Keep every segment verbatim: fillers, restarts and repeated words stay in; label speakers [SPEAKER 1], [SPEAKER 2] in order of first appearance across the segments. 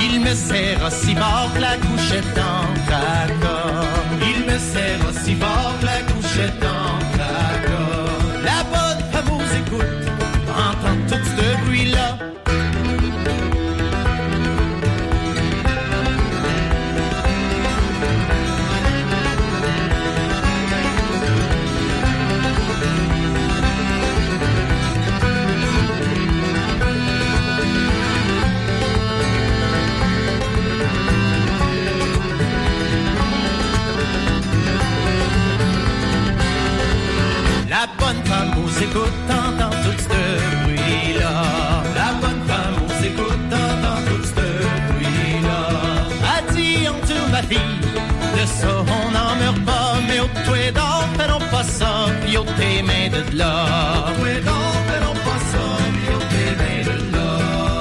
[SPEAKER 1] Il me serre aussi fort que la couchette en tracas. Il me serre aussi fort que la couchette en tracas. La bonne fameuse écoute, entend tout ce bruit-là. La bonne femme aux écoutes entend tout ce bruit-là. La bonne femme aux écoutes entend tout ce bruit-là. A dit on tue ma fille, de ça on n'en meurt pas. Mais au toi d'or, fais-non pas ça, pis au tes mains de là. Au toi d'or, fais-non pas ça, pis au tes mains de là.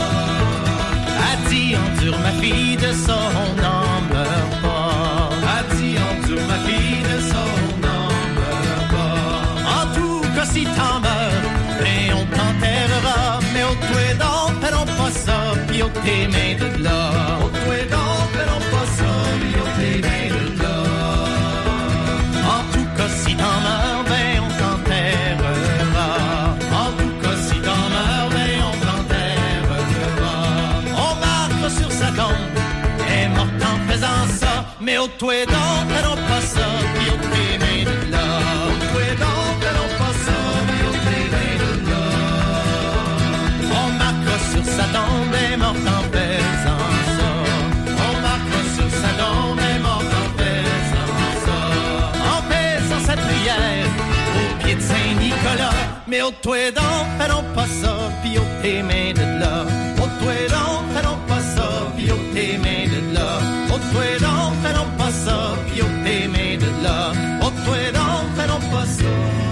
[SPEAKER 1] A dit endure ma fille, de ça on n'en meurt pas. A dit endure ma fille, de ça on n'en meurt pas. En tout cas si t'en meurs, et on t'enterrera. Mais au toi d'or, fais-non pas ça, pis au tes mains de là. Au toi d'or, fais-non pas ça, pis au tes mains de là. En tout cas si t'en meurs, ben on t'enterrera. En tout cas si t'en meurs, ben on t'enterrera. On marque sur sa tombe, est morte en faisant ça. Mais au toi d'or, fais-non pas ça, pis au tes mains de là. Au toi d'or, fais-non pas ça, pis au tes mains de là. On marque sur sa tombe, est morte en faisant ça. On marque sur sa tombe, est morte en faisant ça. En faisant cette prière au pied de Saint-Nicolas. Mais au toi d'or, fais-non pas ça, pis au tes mains de là. Au toi d'or, fais-non pas ça, pis au tes mains de là. Au toi d'or, fais-non pas ça, pis au tes mains de là. Au toi d'or, fais-non pas ça,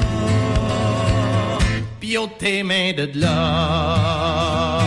[SPEAKER 1] pis au tes mains de là.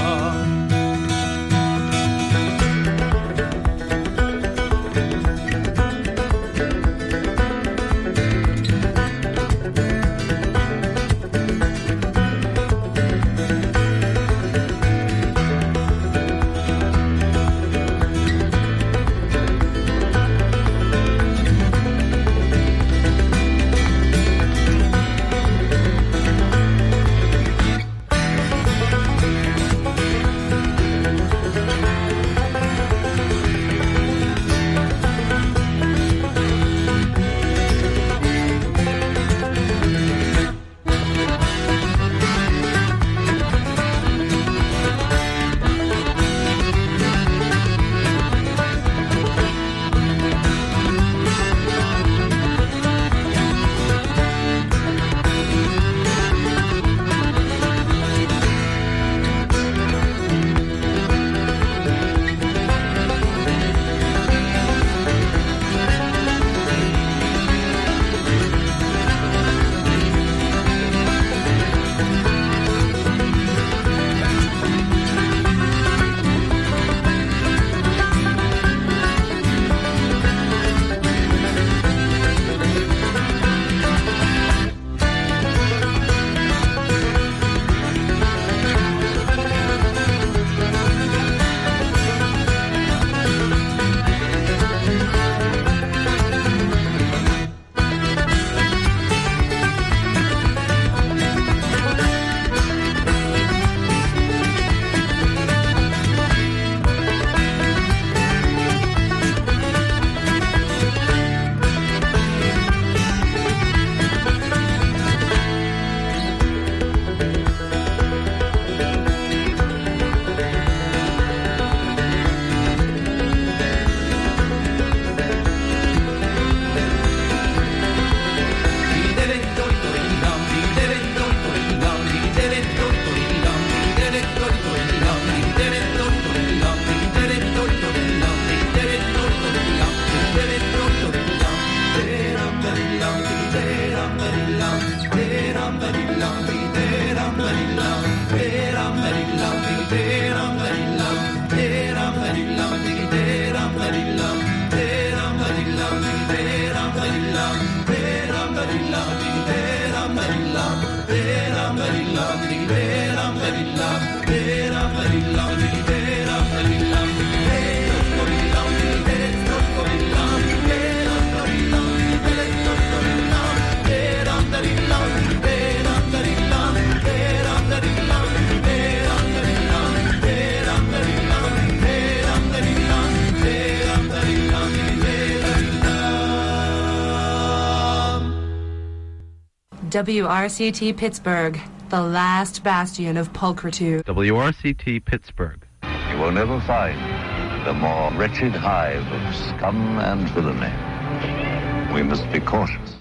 [SPEAKER 2] W R C T Pittsburgh, the last bastion of pulchritude.
[SPEAKER 3] W R C T Pittsburgh.
[SPEAKER 4] You will never find the more wretched hive of scum and villainy. We must be cautious.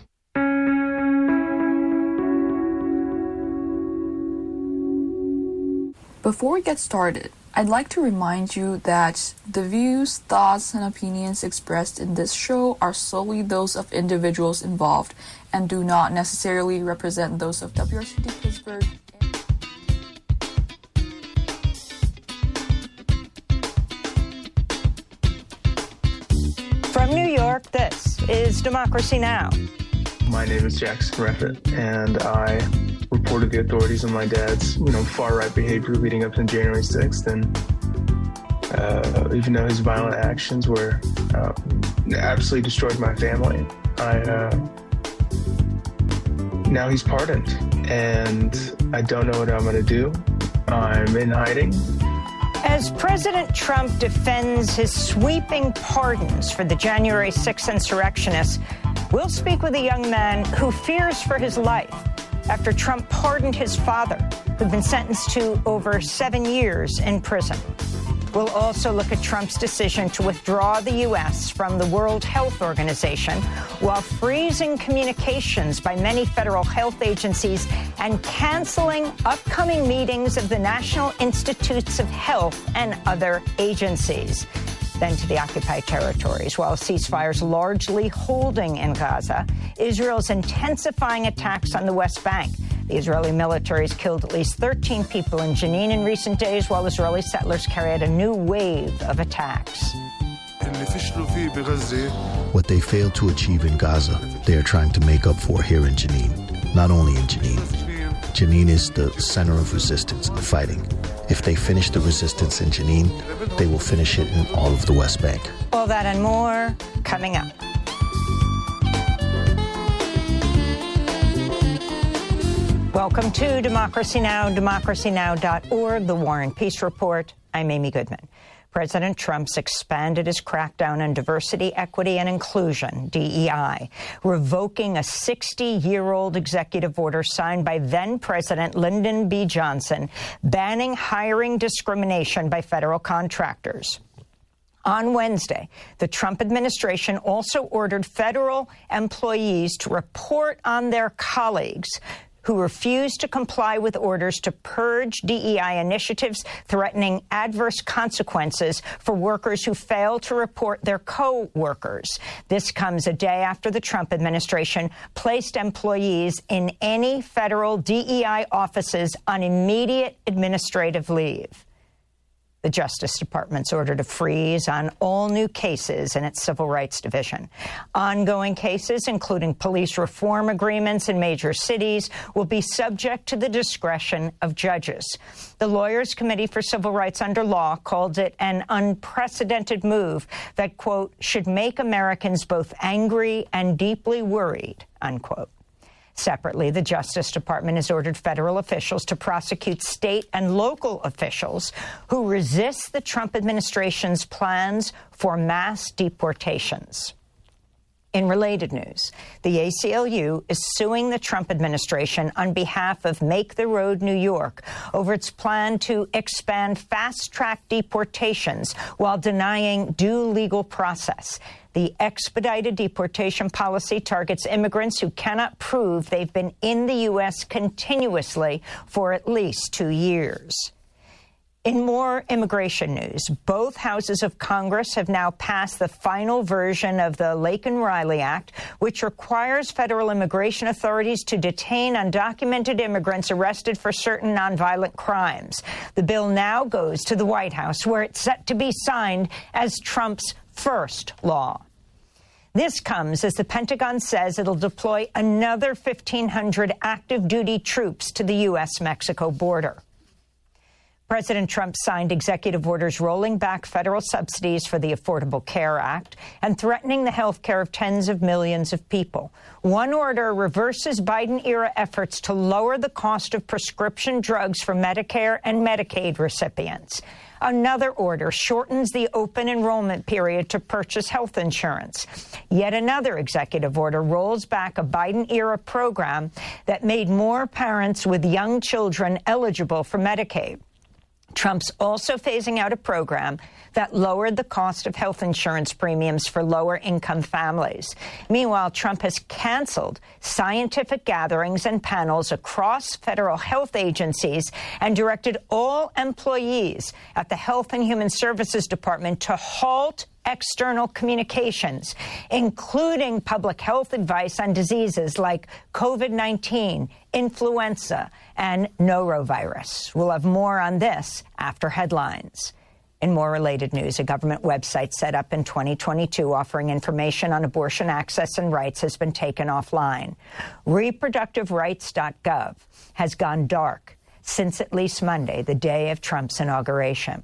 [SPEAKER 5] Before we get started, I'd like to remind you that the views, thoughts, and opinions expressed in this show are solely those of individuals involved and do not necessarily represent those of W R C T Pittsburgh.
[SPEAKER 6] From New York, this is Democracy Now!
[SPEAKER 7] My name is Jackson Reffitt, and I reported the authorities on my dad's, you know, far-right behavior leading up to January sixth, and uh, even though his violent actions were uh, absolutely destroyed my family, I uh, now he's pardoned, and I don't know what I'm going to do. I'm in hiding.
[SPEAKER 6] As President Trump defends his sweeping pardons for the January sixth insurrectionists, we'll speak with a young man who fears for his life after Trump pardoned his father, who'd been sentenced to over seven years in prison. We'll also look at Trump's decision to withdraw the U S from the World Health Organization while freezing communications by many federal health agencies and canceling upcoming meetings of the National Institutes of Health and other agencies. Then to the occupied territories. While ceasefires largely holding in Gaza, Israel's intensifying attacks on the West Bank. The Israeli military has killed at least thirteen people in Jenin in recent days, while Israeli settlers carry out a new wave of attacks.
[SPEAKER 8] What they failed to achieve in Gaza, they are trying to make up for here in Jenin. Not only in Jenin. Jenin is the center of resistance and fighting. If they finish the resistance in Jenin, they will finish it in all of the West Bank.
[SPEAKER 6] All that and more coming up. Welcome to Democracy Now!, democracy now dot org, The War and Peace Report. I'm Amy Goodman. President Trump's expanded his crackdown on diversity, equity, and inclusion, D E I, revoking a sixty-year-old executive order signed by then-President Lyndon B. Johnson, banning hiring discrimination by federal contractors. On Wednesday, the Trump administration also ordered federal employees to report on their colleagues who refused to comply with orders to purge D E I initiatives threatening adverse consequences for workers who fail to report their co-workers. This comes a day after the Trump administration placed employees in any federal D E I offices on immediate administrative leave. The Justice Department's ordered a freeze on all new cases in its Civil Rights Division. Ongoing cases, including police reform agreements in major cities, will be subject to the discretion of judges. The Lawyers Committee for Civil Rights Under Law called it an unprecedented move that, quote, should make Americans both angry and deeply worried, unquote. Separately, the Justice Department has ordered federal officials to prosecute state and local officials who resist the Trump administration's plans for mass deportations. In related news, the A C L U is suing the Trump administration on behalf of Make the Road New York over its plan to expand fast-track deportations while denying due legal process. The expedited deportation policy targets immigrants who cannot prove they've been in the U S continuously for at least two years. In more immigration news, both houses of Congress have now passed the final version of the Laken-Riley Act, which requires federal immigration authorities to detain undocumented immigrants arrested for certain nonviolent crimes. The bill now goes to the White House, where it's set to be signed as Trump's first law. This comes as the Pentagon says it'll deploy another fifteen hundred active duty troops to the U S Mexico border. President Trump signed executive orders rolling back federal subsidies for the Affordable Care Act and threatening the health care of tens of millions of people. One order reverses Biden-era efforts to lower the cost of prescription drugs for Medicare and Medicaid recipients. Another order shortens the open enrollment period to purchase health insurance. Yet another executive order rolls back a Biden-era program that made more parents with young children eligible for Medicaid. Trump's also phasing out a program that lowered the cost of health insurance premiums for lower-income families. Meanwhile, Trump has canceled scientific gatherings and panels across federal health agencies and directed all employees at the Health and Human Services Department to halt external communications, including public health advice on diseases like COVID nineteen, influenza, and norovirus. We'll have more on this after headlines. In more related news, a government website set up in twenty twenty-two offering information on abortion access and rights has been taken offline. reproductive rights dot gov has gone dark since at least Monday, the day of Trump's inauguration.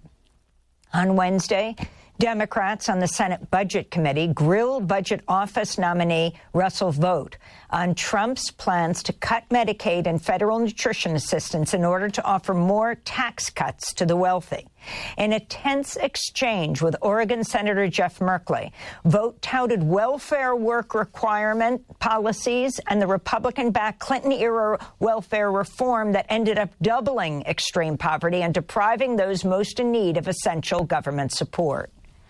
[SPEAKER 6] On Wednesday, Democrats on the Senate Budget Committee grilled Budget Office nominee Russell Vought on Trump's plans to cut Medicaid and federal nutrition assistance in order to offer more tax cuts to the wealthy. In a tense exchange with Oregon Senator Jeff Merkley, Vought touted welfare work requirement policies and the Republican-backed Clinton-era welfare reform that ended up doubling extreme poverty and depriving those most in need of essential government support.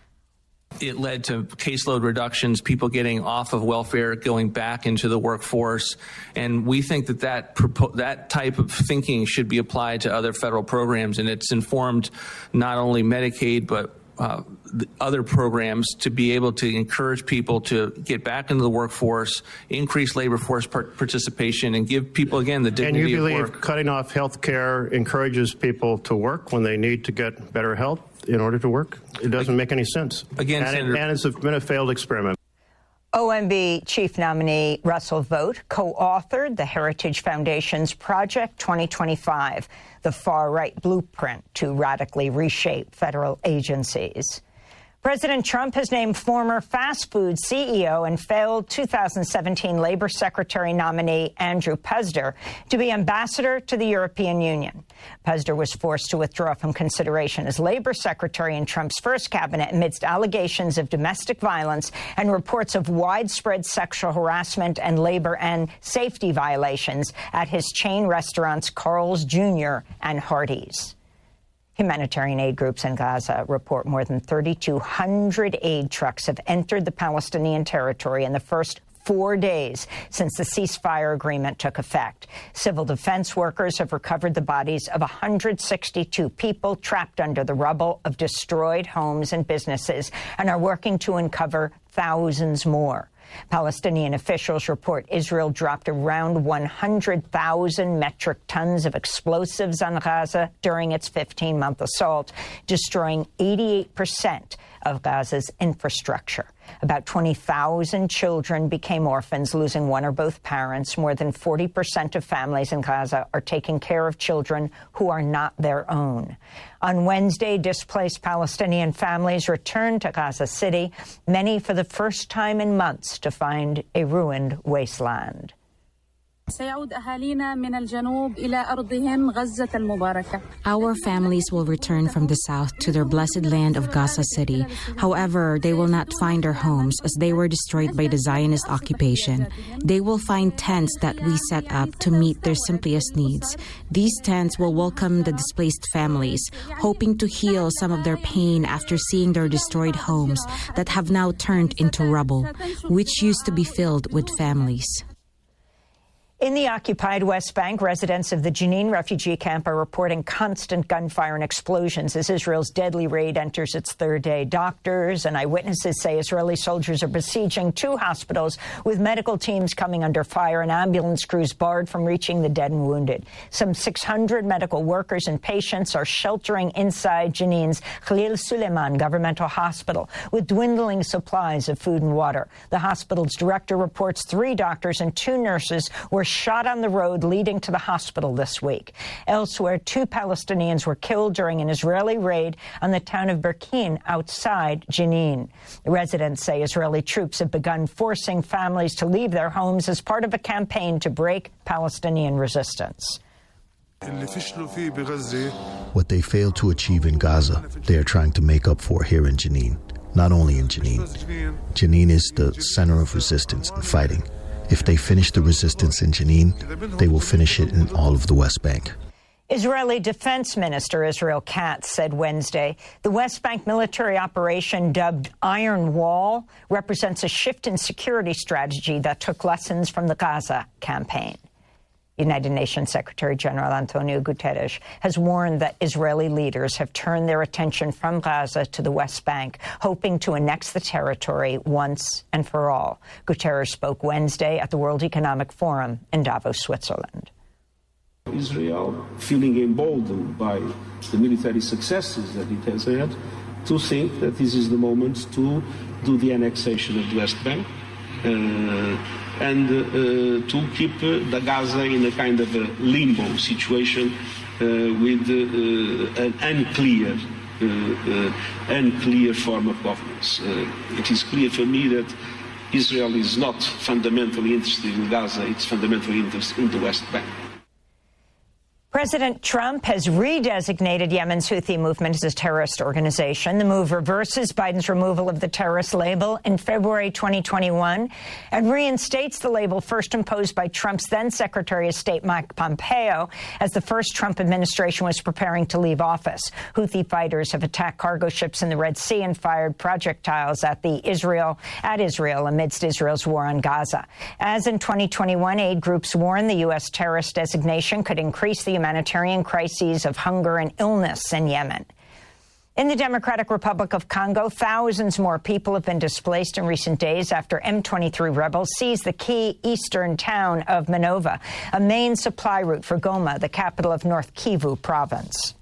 [SPEAKER 9] It led to caseload reductions, people getting off of welfare, going back into the workforce. And we think that that, that type of thinking should be applied to other federal programs. And it's informed not only Medicaid, but uh, other programs to be able to encourage people to get back into the workforce, increase labor force participation, and give people, again, the dignity of work.
[SPEAKER 10] And you believe cutting off health care encourages people to work when they need to get better health in order to work? It doesn't make any sense.
[SPEAKER 9] Again,
[SPEAKER 10] and,
[SPEAKER 9] Senator,
[SPEAKER 10] it, and it's been a failed experiment.
[SPEAKER 6] O M B chief nominee Russell Vought co-authored the Heritage Foundation's Project twenty twenty-five, the far-right blueprint to radically reshape federal agencies. President Trump has named former fast food C E O and failed two thousand seventeen Labor Secretary nominee Andrew Puzder to be ambassador to the European Union. Puzder was forced to withdraw from consideration as Labor Secretary in Trump's first cabinet amidst allegations of domestic violence and reports of widespread sexual harassment and labor and safety violations at his chain restaurants Carl's Junior and Hardee's. Humanitarian aid groups in Gaza report more than thirty-two hundred aid trucks have entered the Palestinian territory in the first four days since the ceasefire agreement took effect. Civil defense workers have recovered the bodies of one hundred sixty-two people trapped under the rubble of destroyed homes and businesses and are working to uncover thousands more. Palestinian officials report Israel dropped around one hundred thousand metric tons of explosives on Gaza during its fifteen-month assault, destroying eighty-eight percent of Gaza's infrastructure. About twenty thousand children became orphans, losing one or both parents. More than forty percent of families in Gaza are taking care of children who are not their own. On Wednesday, displaced Palestinian families returned to Gaza City, many for the first time in months, to find a ruined wasteland.
[SPEAKER 11] سيعود أهالينا من الجنوب إلى أرضهم غزة المباركة.
[SPEAKER 12] Our families will return from the south to their blessed land of Gaza City. However, they will not find their homes as they were destroyed by the Zionist occupation. They will find tents that we set up to meet their simplest needs. These tents will welcome the displaced families, hoping to heal some of their pain after seeing their destroyed homes that have now turned into rubble, which used to be filled with families.
[SPEAKER 6] In the occupied West Bank, residents of the Jenin refugee camp are reporting constant gunfire and explosions as Israel's deadly raid enters its third day. Doctors and eyewitnesses say Israeli soldiers are besieging two hospitals, with medical teams coming under fire and ambulance crews barred from reaching the dead and wounded. Some six hundred medical workers and patients are sheltering inside Jenin's Khalil Suleiman Governmental Hospital with dwindling supplies of food and water. The hospital's director reports three doctors and two nurses were shot on the road leading to the hospital this week. Elsewhere, two Palestinians were killed during an Israeli raid on the town of Berkin outside Jenin. Residents say Israeli troops have begun forcing families to leave their homes as part of a campaign to break Palestinian resistance.
[SPEAKER 8] What they failed to achieve in Gaza, they are trying to make up for here in Jenin. Not only in Jenin. Jenin is the center of resistance and fighting. If they finish the resistance in Jenin, they will finish it in all of the West Bank.
[SPEAKER 6] Israeli Defense Minister Israel Katz said Wednesday the West Bank military operation dubbed Iron Wall represents a shift in security strategy that took lessons from the Gaza campaign. United Nations Secretary General Antonio Guterres has warned that Israeli leaders have turned their attention from Gaza to the West Bank, hoping to annex the territory once and for all. Guterres spoke Wednesday at the World Economic Forum in Davos, Switzerland.
[SPEAKER 13] Israel, feeling emboldened by the military successes that it has had, to think that this is the moment to do the annexation of the West Bank. Uh, and uh, to keep uh, the Gaza in a kind of a limbo situation uh, with uh, an unclear, uh, uh, unclear form of governance. Uh, it is clear for me that Israel is not fundamentally interested in Gaza, it's fundamentally interested in the West Bank.
[SPEAKER 6] President Trump has redesignated Yemen's Houthi movement as a terrorist organization. The move reverses Biden's removal of the terrorist label in February twenty twenty-one and reinstates the label first imposed by Trump's then-Secretary of State Mike Pompeo as the first Trump administration was preparing to leave office. Houthi fighters have attacked cargo ships in the Red Sea and fired projectiles at the Israel at Israel amidst Israel's war on Gaza. As in twenty twenty-one, aid groups warned the U S terrorist designation could increase the humanitarian crises of hunger and illness in Yemen. In the Democratic Republic of Congo, thousands more people have been displaced in recent days after M twenty-three rebels seized the key eastern town of Minova, a main supply route for Goma, the capital of North Kivu province.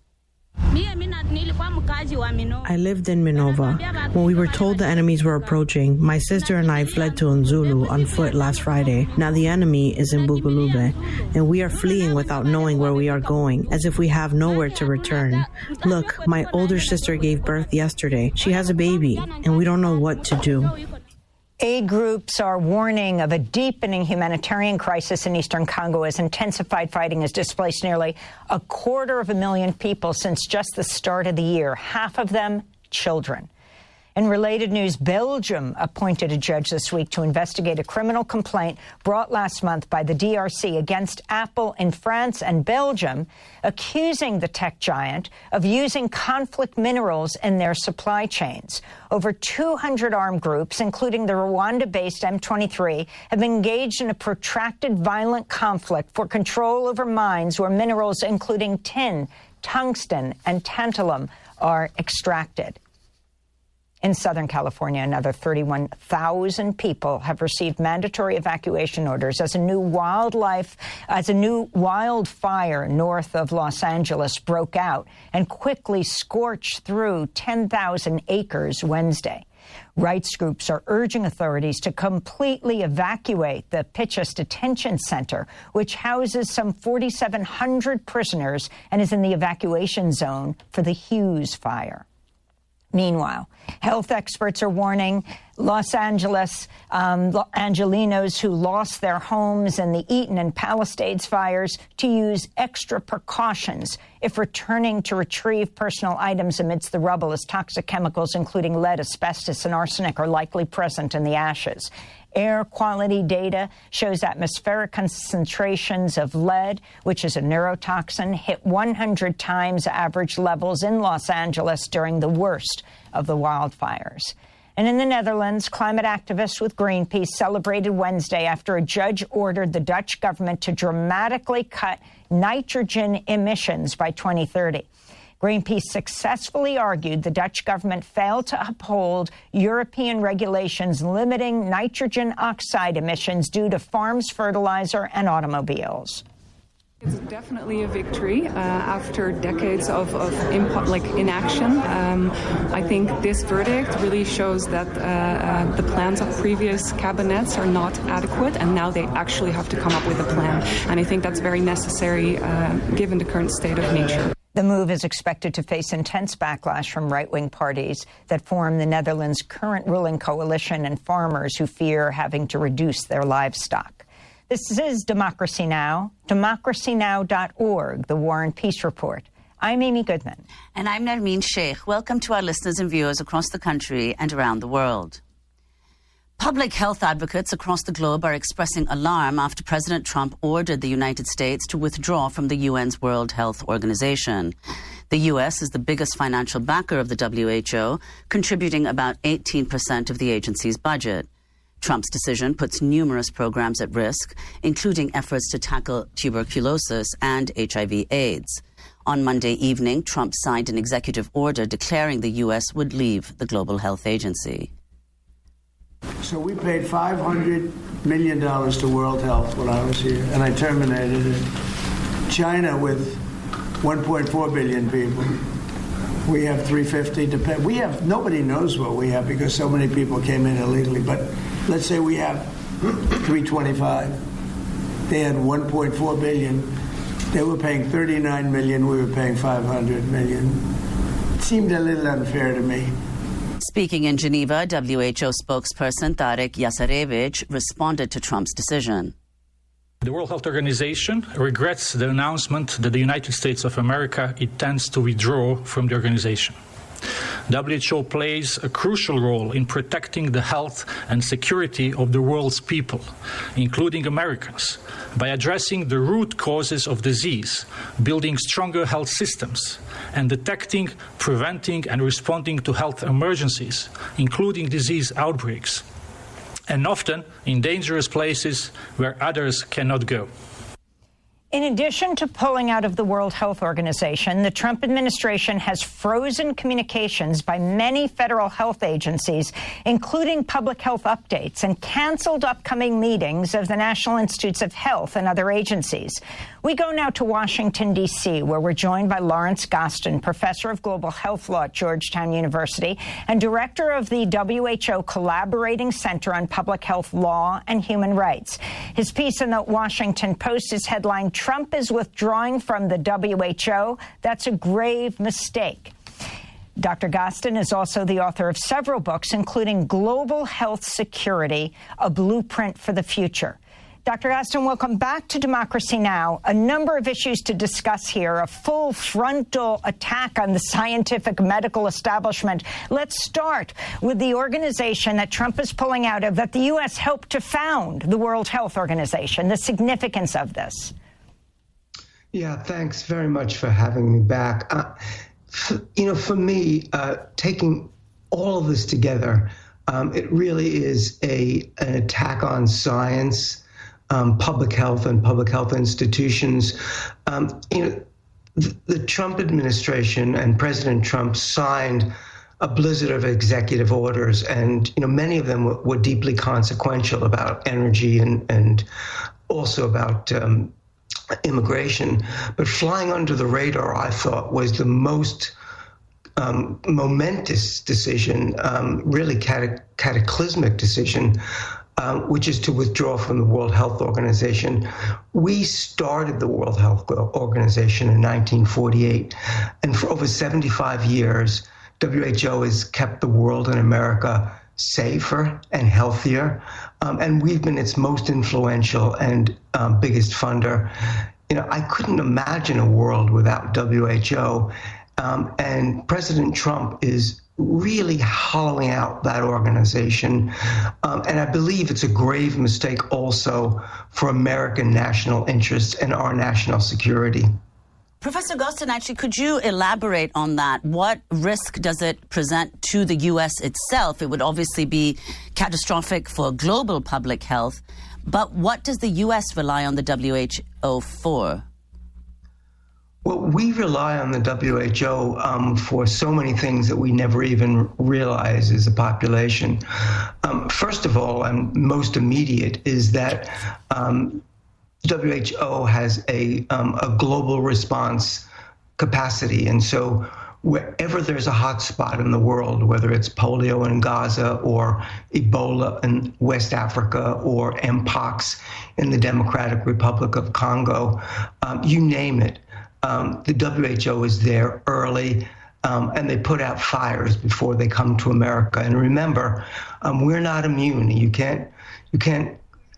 [SPEAKER 14] I lived in Minova. When we were told the enemies were approaching, my sister and I fled to Nzulu on foot last Friday. Now the enemy is in Bugulube, and we are fleeing without knowing where we are going, as if we have nowhere to return. Look, my older sister gave birth yesterday. She has a baby, and we don't know what to do.
[SPEAKER 6] Aid groups are warning of a deepening humanitarian crisis in eastern Congo as intensified fighting has displaced nearly a quarter of a million people since just the start of the year, half of them children. In related news, Belgium appointed a judge this week to investigate a criminal complaint brought last month by the D R C against Apple in France and Belgium, accusing the tech giant of using conflict minerals in their supply chains. Over two hundred armed groups, including the Rwanda-based M twenty-three, have been engaged in a protracted violent conflict for control over mines where minerals including tin, tungsten, and tantalum are extracted. In Southern California, another thirty-one thousand people have received mandatory evacuation orders as a new wildlife, as a new wildfire north of Los Angeles broke out and quickly scorched through ten thousand acres Wednesday. Rights groups are urging authorities to completely evacuate the Pitchess Detention Center, which houses some forty-seven hundred prisoners and is in the evacuation zone for the Hughes fire. Meanwhile, health experts are warning Los Angeles um, Angelinos who lost their homes in the Eaton and Palisades fires to use extra precautions if returning to retrieve personal items amidst the rubble, as toxic chemicals including lead, asbestos, and arsenic are likely present in the ashes. Air quality data shows atmospheric concentrations of lead, which is a neurotoxin, hit one hundred times average levels in Los Angeles during the worst of the wildfires. And in the Netherlands, climate activists with Greenpeace celebrated Wednesday after a judge ordered the Dutch government to dramatically cut nitrogen emissions by twenty thirty. Greenpeace successfully argued the Dutch government failed to uphold European regulations limiting nitrogen oxide emissions due to farms, fertilizer, and automobiles.
[SPEAKER 15] It's definitely a victory uh, after decades of, of impo- like inaction. Um, I think this verdict really shows that uh, uh, the plans of previous cabinets are not adequate, and now they actually have to come up with a plan. And I think that's very necessary uh, given the current state of nature.
[SPEAKER 6] The move is expected to face intense backlash from right-wing parties that form the Netherlands' current ruling coalition and farmers who fear having to reduce their livestock. This is Democracy Now!, democracy now dot org, the War and Peace Report. I'm Amy Goodman.
[SPEAKER 16] And I'm Nermeen Sheikh. Welcome to our listeners and viewers across the country and around the world. Public health advocates across the globe are expressing alarm after President Trump ordered the United States to withdraw from the U N's World Health Organization. The U S is the biggest financial backer of the W H O, contributing about eighteen percent of the agency's budget. Trump's decision puts numerous programs at risk, including efforts to tackle tuberculosis and H I V AIDS. On Monday evening, Trump signed an executive order declaring the U S would leave the Global Health Agency.
[SPEAKER 17] So we paid five hundred million dollars to World Health when I was here, and I terminated it. China, with one point four billion people, we have three hundred fifty to pay. We have, nobody knows what we have because so many people came in illegally, but let's say we have three hundred twenty-five. They had one point four billion. They were paying thirty-nine million. We were paying five hundred million. It seemed a little unfair to me.
[SPEAKER 16] Speaking in Geneva, W H O spokesperson Tarek Yasarevich responded to Trump's decision.
[SPEAKER 18] The World Health Organization regrets the announcement that the United States of America intends to withdraw from the organization. W H O plays a crucial role in protecting the health and security of the world's people, including Americans, by addressing the root causes of disease, building stronger health systems, and detecting, preventing, and responding to health emergencies, including disease outbreaks, and often in dangerous places where others cannot go.
[SPEAKER 6] In addition to pulling out of the World Health Organization, the Trump administration has frozen communications by many federal health agencies, including public health updates, and canceled upcoming meetings of the National Institutes of Health and other agencies. We go now to Washington, D C, where we're joined by Lawrence Gostin, professor of global health law at Georgetown University and director of the W H O Collaborating Center on Public Health Law and Human Rights. His piece in the Washington Post is headlined, "Trump is withdrawing from the W H O. That's a grave mistake." Doctor Gostin is also the author of several books, including Global Health Security, A Blueprint for the Future. Doctor Gostin, welcome back to Democracy Now! A number of issues to discuss here, a full frontal attack on the scientific medical establishment. Let's start with the organization that Trump is pulling out of, that the U S helped to found, the World Health Organization, the significance of this.
[SPEAKER 19] Yeah, thanks very much for having me back. Uh, f- you know, for me, uh, taking all of this together, um, it really is a an attack on science, um, public health, and public health institutions. Um, you know, the, the Trump administration and President Trump signed a blizzard of executive orders, and you know, many of them were, were deeply consequential about energy and and also about um, immigration. But flying under the radar, I thought, was the most um, momentous decision, um, really cata- cataclysmic decision, uh, which is to withdraw from the World Health Organization. We started the World Health Organization in nineteen forty-eight, and for over seventy-five years, W H O has kept the world and America safer and healthier, um, and we've been its most influential and um, biggest funder. You know, I couldn't imagine a world without W H O, um, and President Trump is really hollowing out that organization, um, and I believe it's a grave mistake also for American national interests and our national security.
[SPEAKER 16] Professor Gostin, actually, could you elaborate on that? What risk does it present to the U S itself? It would obviously be catastrophic for global public health, but what does the U S rely on the W H O for?
[SPEAKER 19] Well, we rely on the W H O um, for so many things that we never even realize as a population. Um, first of all, and most immediate, is that um, W H O has a, um, a global response capacity. And so wherever there's a hot spot in the world, whether it's polio in Gaza or Ebola in West Africa or Mpox in the Democratic Republic of Congo, um, you name it, um, the W H O is there early, um, and they put out fires before they come to America. And remember, um, we're not immune. You can't, you can't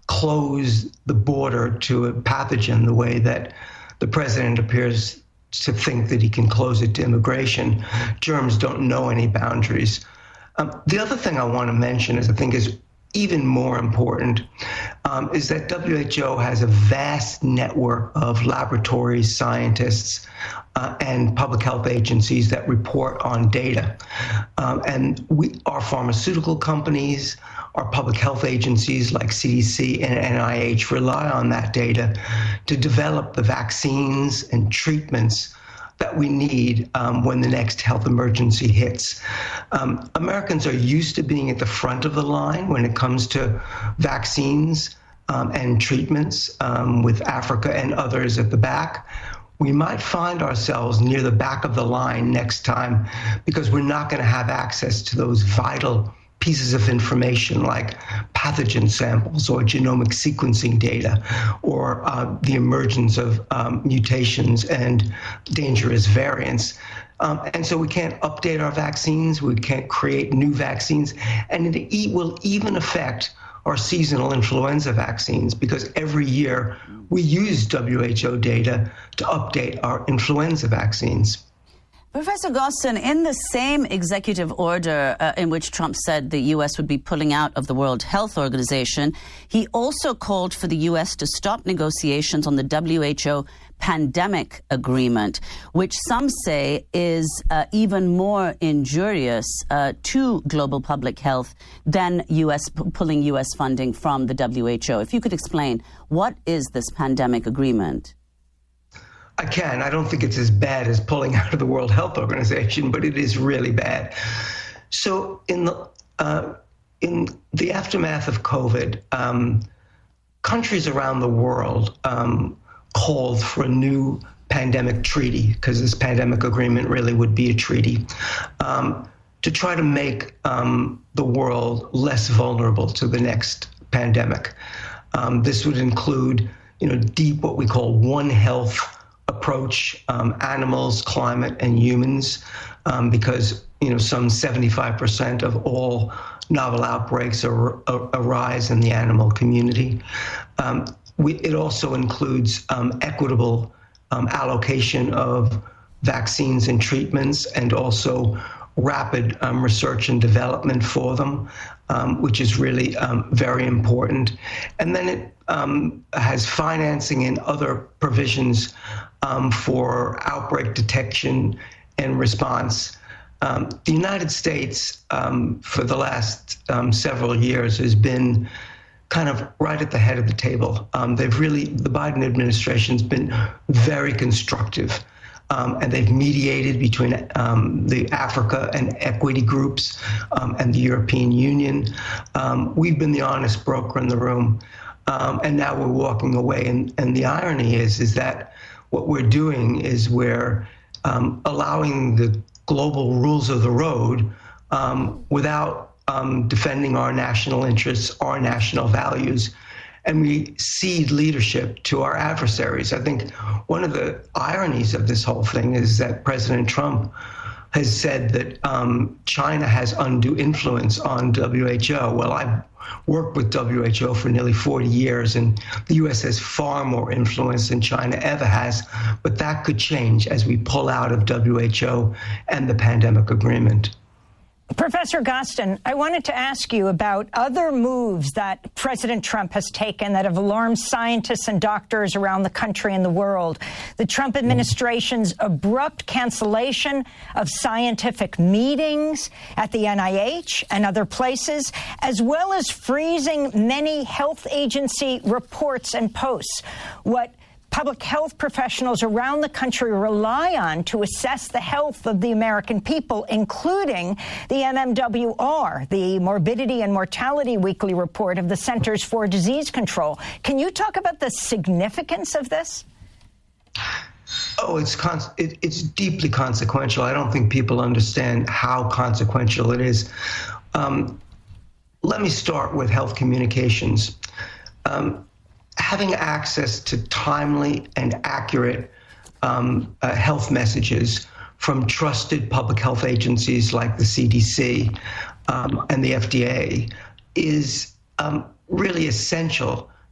[SPEAKER 19] close the border to a pathogen the way that the president appears to think that he can close it to immigration. Germs don't know any boundaries. Um, the other thing I want to mention is I think is even more important um, is that W H O has a vast network of laboratories, scientists, uh, and public health agencies that report on data. Um, and we, our pharmaceutical companies, our public health agencies like C D C and N I H rely on that data to develop the vaccines and treatments that we need um, when the next health emergency hits. Um, Americans are used to being at the front of the line when it comes to vaccines um, and treatments, um, with Africa and others at the back. We might find ourselves near the back of the line next time because we're not going to have access to those vital pieces of information like pathogen samples or genomic sequencing data or uh, the emergence of um, mutations and dangerous variants. Um, and so we can't update our vaccines, we can't create new vaccines, and it will even affect our seasonal influenza vaccines because every year we use W H O data to update our influenza vaccines.
[SPEAKER 16] Professor Gostin, in the same executive order uh, in which Trump said the U S would be pulling out of the World Health Organization, he also called for the U S to stop negotiations on the W H O pandemic agreement, which some say is uh, even more injurious uh, to global public health than U S p- pulling U S funding from the W H O. If you could explain, what is this pandemic agreement?
[SPEAKER 19] I can. I don't think it's as bad as pulling out of the World Health Organization, but it is really bad. So in the uh, in the aftermath of COVID, um, countries around the world um, called for a new pandemic treaty, because this pandemic agreement really would be a treaty, um, to try to make um, the world less vulnerable to the next pandemic. Um, this would include, you know, deep what we call One Health approach, um, animals, climate, and humans, um, because, you know, some seventy-five percent of all novel outbreaks are, are, arise in the animal community. Um, we, it also includes um, equitable um, allocation of vaccines and treatments, and also rapid um, research and development for them, um, which is really um, very important. And then it um, has financing and other provisions um, for outbreak detection and response. Um, the United States, um, for the last um, several years, has been kind of right at the head of the table. Um, they've really, the Biden administration's been very constructive. Um, and they've mediated between um, the Africa and equity groups um, and the European Union. Um, we've been the honest broker in the room, um, and now we're walking away. And, and the irony is, is that what we're doing is we're um, allowing the global rules of the road um, without um, defending our national interests, our national values. And we cede leadership to our adversaries. I think one of the ironies of this whole thing is that President Trump has said that um, China has undue influence on W H O. Well, I've worked with W H O for nearly forty years, and the U S has far more influence than China ever has. But that could change as we pull out of W H O and the pandemic agreement.
[SPEAKER 6] Professor Gostin, I wanted to ask you about other moves that President Trump has taken that have alarmed scientists and doctors around the country and the world. The Trump administration's abrupt cancellation of scientific meetings at the N I H and other places, as well as freezing many health agency reports and posts. What public health professionals around the country rely on to assess the health of the American people, including the M M W R, the Morbidity and Mortality Weekly Report of the Centers for Disease Control. Can you talk about the significance of this?
[SPEAKER 19] Oh, it's con- it, it's deeply consequential. I don't think people understand how consequential it is. Um, let me start with health communications. Um, Having access to timely and accurate um, uh, health messages from trusted public health agencies like the C D C um, and the F D A is um, really essential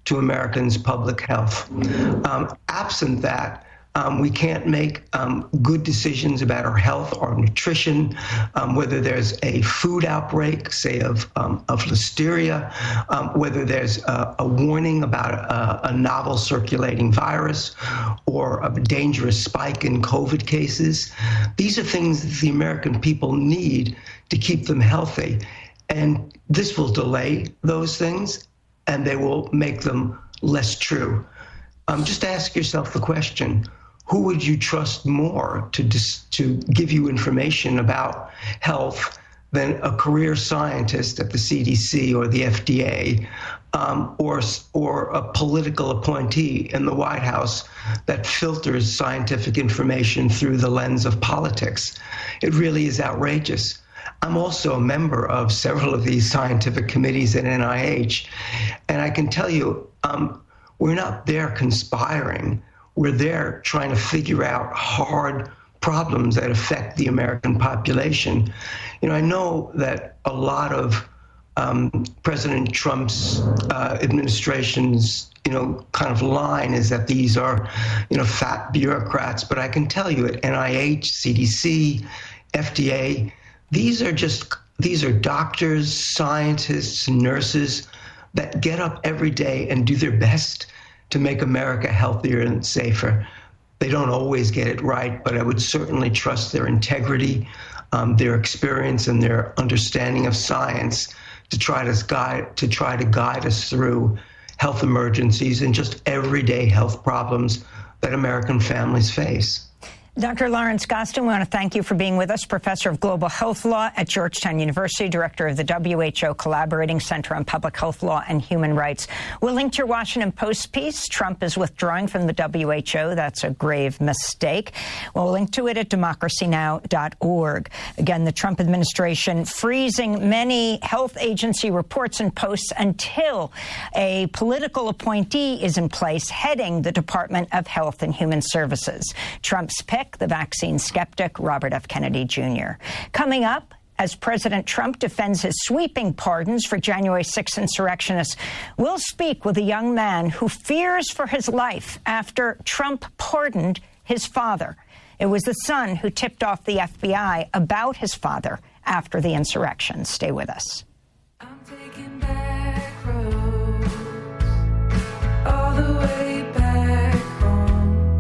[SPEAKER 19] to Americans' public health. Um, absent that, Um, we can't make um, good decisions about our health or nutrition, um, whether there's a food outbreak, say of, um, of listeria, um, whether there's a, a warning about a, a novel circulating virus or a dangerous spike in COVID cases. These are things that the American people need to keep them healthy. And this will delay those things, and they will make them less true. Um, just ask yourself the question, who would you trust more to dis- to give you information about health than a career scientist at the C D C or the F D A, um, or or a political appointee in the White House that filters scientific information through the lens of politics? It really is outrageous. I'm also a member of several of these scientific committees at N I H, and I can tell you, um, we're not there conspiring. We're there trying to figure out hard problems that affect the American population. You know, I know that a lot of um, President Trump's uh, administration's, you know, kind of line is that these are, you know, fat bureaucrats. But I can tell you at N I H, C D C, F D A, these are just, these are doctors, scientists, nurses that get up every day and do their best to make America healthier and safer. They don't always get it right, but I would certainly trust their integrity, um, their experience, and their understanding of science to try to guide to try to guide us through health emergencies and just everyday health problems that American families face.
[SPEAKER 6] Doctor Lawrence Gostin, we want to thank you for being with us, Professor of Global Health Law at Georgetown University, Director of the W H O Collaborating Center on Public Health Law and Human Rights. We'll link to your Washington Post piece. Trump is withdrawing from the W H O. That's a grave mistake. We'll link to it at democracy now dot org. Again, the Trump administration freezing many health agency reports and posts until a political appointee is in place heading the Department of Health and Human Services. Trump's pick, the vaccine skeptic, Robert F. Kennedy Junior Coming up, as President Trump defends his sweeping pardons for January sixth insurrectionists, we'll speak with a young man who fears for his life after Trump pardoned his father. It was the son who tipped off the F B I about his father after the insurrection. Stay with us.
[SPEAKER 20] I'm taking back roads all the way back home.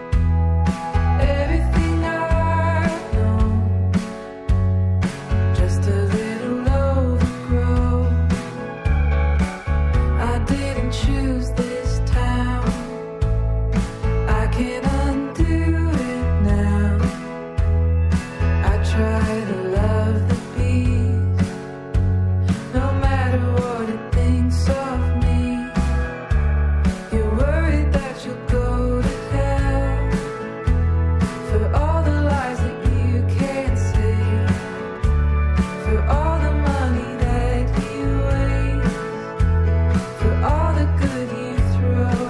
[SPEAKER 20] Everything I've known, just a little overgrown. I didn't choose this town. I can't undo it now. I try to love the peace, no matter what it thinks of me. You're worried that you'll go to hell for all the lies that you can't say, for all the money that you waste, for all the good you throw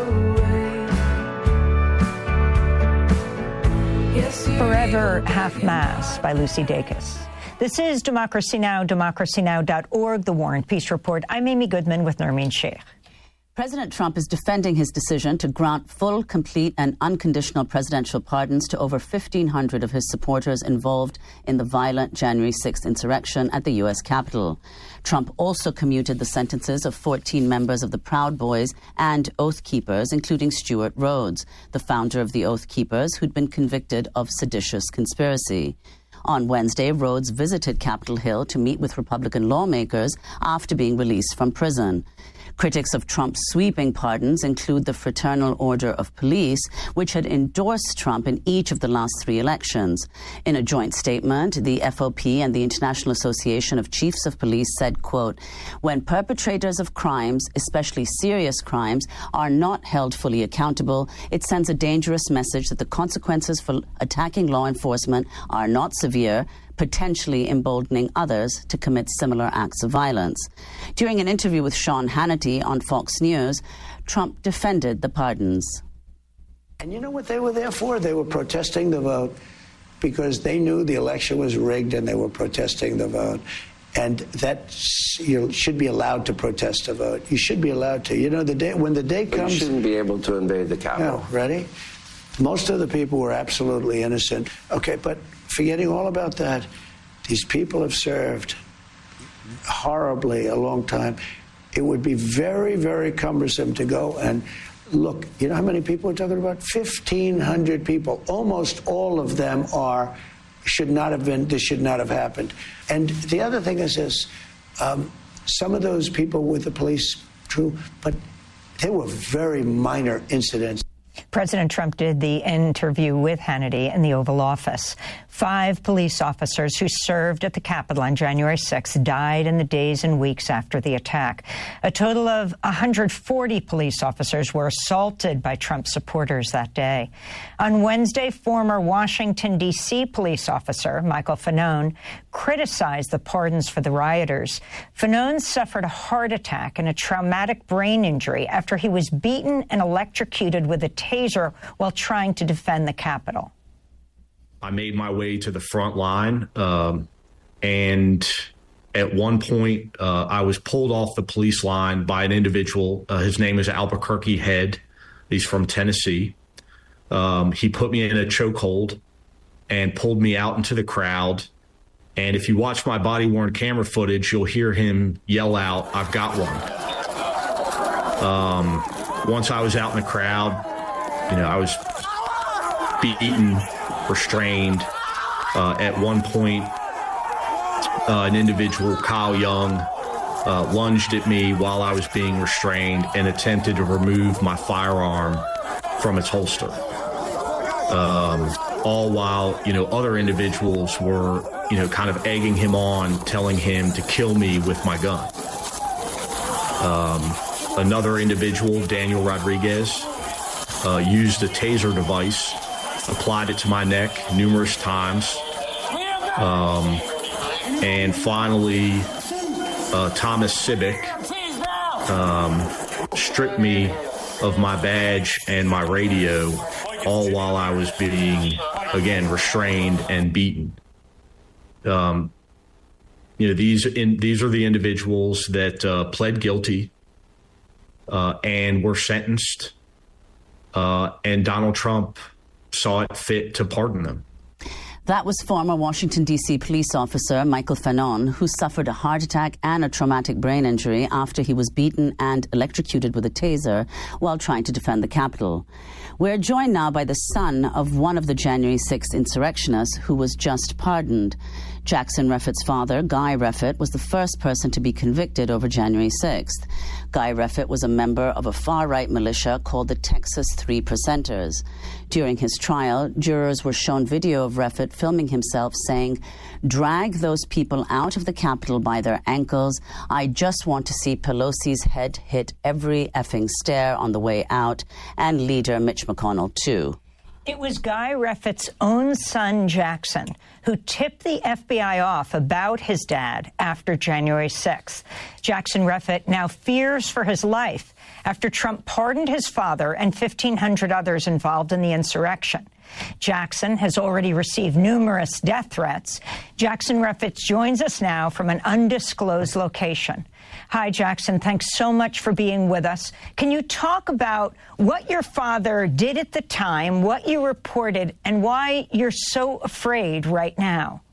[SPEAKER 20] away. Yes, you
[SPEAKER 6] Forever Half-Mass by Lucy Dacus. This is Democracy Now!, democracy now dot org, The War and Peace Report. I'm Amy Goodman with Nermeen Sheikh.
[SPEAKER 16] President Trump is defending his decision to grant full, complete and unconditional presidential pardons to over fifteen hundred of his supporters involved in the violent January sixth insurrection at the U S Capitol. Trump also commuted the sentences of fourteen members of the Proud Boys and Oath Keepers, including Stewart Rhodes, the founder of the Oath Keepers, who'd been convicted of seditious conspiracy. On Wednesday, Rhodes visited Capitol Hill to meet with Republican lawmakers after being released from prison. Critics of Trump's sweeping pardons include the Fraternal Order of Police, which had endorsed Trump in each of the last three elections. In a joint statement, the F O P and the International Association of Chiefs of Police said, quote, "When perpetrators of crimes, especially serious crimes, are not held fully accountable, it sends a dangerous message that the consequences for attacking law enforcement are not severe, potentially emboldening others to commit similar acts of violence." During an interview with Sean Hannity on Fox News, Trump defended the pardons.
[SPEAKER 21] And you know what they were there for? They were protesting the vote because they knew the election was rigged and they were protesting the vote.
[SPEAKER 17] And that you should be allowed to protest a vote. You should be allowed to. You know, the day when the day
[SPEAKER 1] But
[SPEAKER 17] comes,
[SPEAKER 1] you shouldn't be able to invade the Capitol.
[SPEAKER 17] No, ready? Most of the people were absolutely innocent. Okay, but forgetting all about that, these people have served horribly a long time. It would be very, very cumbersome to go and look. You know how many people we're talking about? fifteen hundred people. Almost all of them are. Should not have been, this should not have happened. And the other thing is this, um, some of those people with the police, true, but they were very minor incidents.
[SPEAKER 6] President Trump did the interview with Hannity in the Oval Office. Five police officers who served at the Capitol on January sixth died in the days and weeks after the attack. A total of one hundred forty police officers were assaulted by Trump supporters that day. On Wednesday, former Washington, D C police officer Michael Fanone criticized the pardons for the rioters. Fanone suffered a heart attack and a traumatic brain injury after he was beaten and electrocuted with a taser while trying to defend the Capitol.
[SPEAKER 22] I made my way to the front line, um, and at one point, uh, I was pulled off the police line by an individual. Uh, his name is Albuquerque Head. He's from Tennessee. Um, he put me in a chokehold and pulled me out into the crowd. And if you watch my body-worn camera footage, you'll hear him yell out, "I've got one." Um, once I was out in the crowd, you know, I was beaten, restrained. Uh, at one point, uh, an individual, Kyle Young, uh, lunged at me while I was being restrained and attempted to remove my firearm from its holster. Um, all while, you know, other individuals were, you know, kind of egging him on, telling him to kill me with my gun. Um, another individual, Daniel Rodriguez, uh, used a taser device, applied it to my neck numerous times. Um, and finally, uh, Thomas Cibic um, stripped me of my badge and my radio, all while I was being, again, restrained and beaten. Um, you know, these in, these are the individuals that uh, pled guilty uh, and were sentenced, uh, and Donald Trump saw it fit to pardon them.
[SPEAKER 16] That was former Washington, D C police officer Michael Fanone, who suffered a heart attack and a traumatic brain injury after he was beaten and electrocuted with a taser while trying to defend the Capitol. We're joined now by the son of one of the January sixth insurrectionists who was just pardoned. Jackson Reffitt's father, Guy Reffitt, was the first person to be convicted over January sixth. Guy Reffitt was a member of a far-right militia called the Texas Three Percenters. During his trial, jurors were shown video of Reffitt filming himself saying, "Drag those people out of the Capitol by their ankles. I just want to see Pelosi's head hit every effing stair on the way out, and leader Mitch McConnell, too."
[SPEAKER 6] It was Guy Reffitt's own son, Jackson, who tipped the F B I off about his dad after January sixth. Jackson Reffitt now fears for his life after Trump pardoned his father and fifteen hundred others involved in the insurrection. Jackson has already received numerous death threats. Jackson Reffitt joins us now from an undisclosed location. Hi, Jackson. Thanks so much for being with us. Can you talk about what your father did at the time, what you reported, and why you're so afraid right now?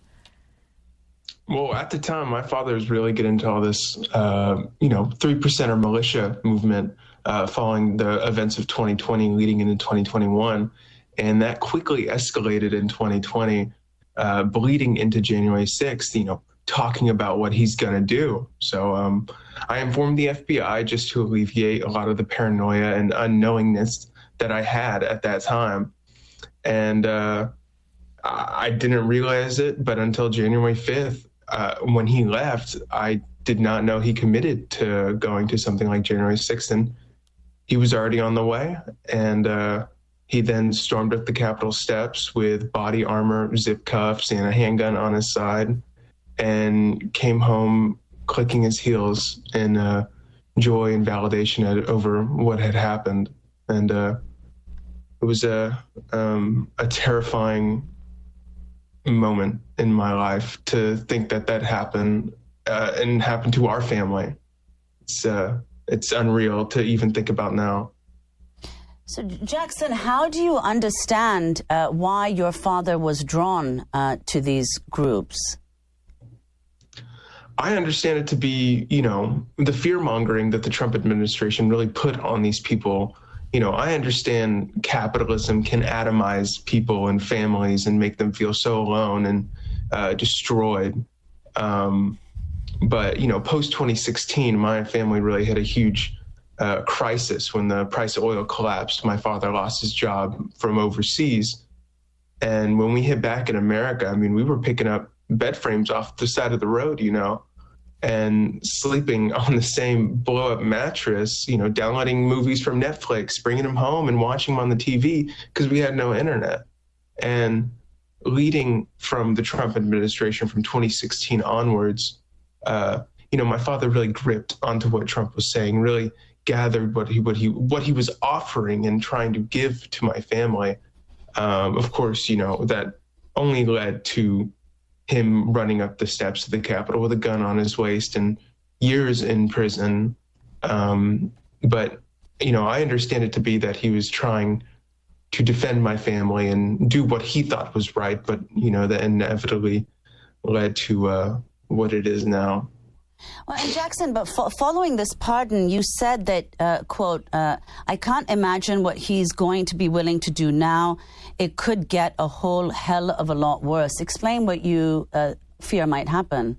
[SPEAKER 7] Well, at the time, my father was really getting into all this, uh, you know, three percenter militia movement uh, following the events of twenty twenty leading into twenty twenty-one. And that quickly escalated in twenty twenty, uh, bleeding into January sixth, you know, talking about what he's going to do. So um, I informed the F B I just to alleviate a lot of the paranoia and unknowingness that I had at that time. And uh, I didn't realize it, but until January fifth, uh, when he left, I did not know he committed to going to something like January sixth. And he was already on the way. And uh, he then stormed up the Capitol steps with body armor, zip cuffs, and a handgun on his side, and came home clicking his heels in uh, joy and validation at, over what had happened. And uh, it was a, um, a terrifying moment in my life to think that that happened
[SPEAKER 2] uh, and happened to our family. It's uh, it's unreal to even think about now.
[SPEAKER 16] So, Jackson, how do you understand uh, why your father was drawn uh, to these groups?
[SPEAKER 2] I understand it to be, you know, the fear-mongering that the Trump administration really put on these people. You know, I understand capitalism can atomize people and families and make them feel so alone and uh, destroyed. Um, but, you know, post twenty sixteen, my family really had a huge uh, crisis when the price of oil collapsed. My father lost his job from overseas. And when we hit back in America, I mean, we were picking up bed frames off the side of the road, you know, and sleeping on the same blow-up mattress, you know, downloading movies from Netflix, bringing them home and watching them on the T V because we had no internet. And leading from the Trump administration from twenty sixteen onwards, uh, you know, my father really gripped onto what Trump was saying, really gathered what he what he what he was offering and trying to give to my family. Um, of course, you know, that only led to him running up the steps of the Capitol with a gun on his waist and years in prison. Um, but, you know, I understand it to be that he was trying to defend my family and do what he thought was right, but, you know, that inevitably led to uh, what it is now.
[SPEAKER 16] Well, and Jackson, but fo- following this pardon, you said that, uh, quote, uh, I can't imagine what he's going to be willing to do now. It could get a whole hell of a lot worse. Explain what you uh, fear might happen.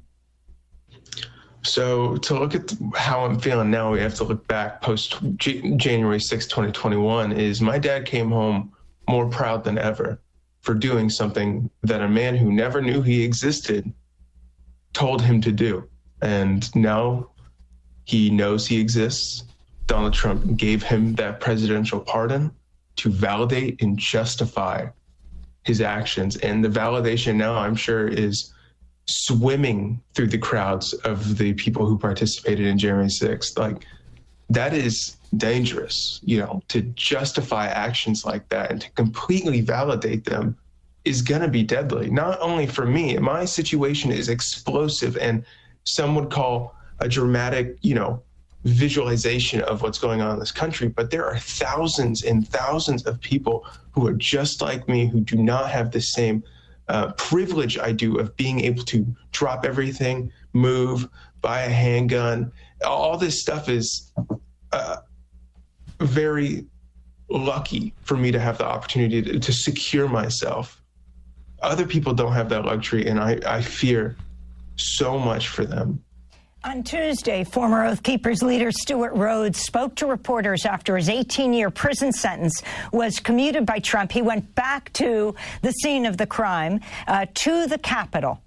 [SPEAKER 2] So to look at how I'm feeling now, we have to look back post J- January sixth, twenty twenty-one, is my dad came home more proud than ever for doing something that a man who never knew he existed told him to do. And now he knows he exists. Donald Trump gave him that presidential pardon to validate and justify his actions. And the validation now, I'm sure, is swimming through the crowds of the people who participated in January sixth. Like, that is dangerous, you know, to justify actions like that and to completely validate them is going to be deadly. Not only for me, my situation is explosive and some would call a dramatic, you know, visualization of what's going on in this country. But there are thousands and thousands of people who are just like me, who do not have the same uh, privilege I do of being able to drop everything, move, buy a handgun. All this stuff is uh, very lucky for me to have the opportunity to, to secure myself. Other people don't have that luxury, and I, I fear so much for them.
[SPEAKER 6] On Tuesday, former Oath Keepers leader Stewart Rhodes spoke to reporters after his eighteen-year prison sentence was commuted by Trump. He went back to the scene of the crime, uh, to the Capitol.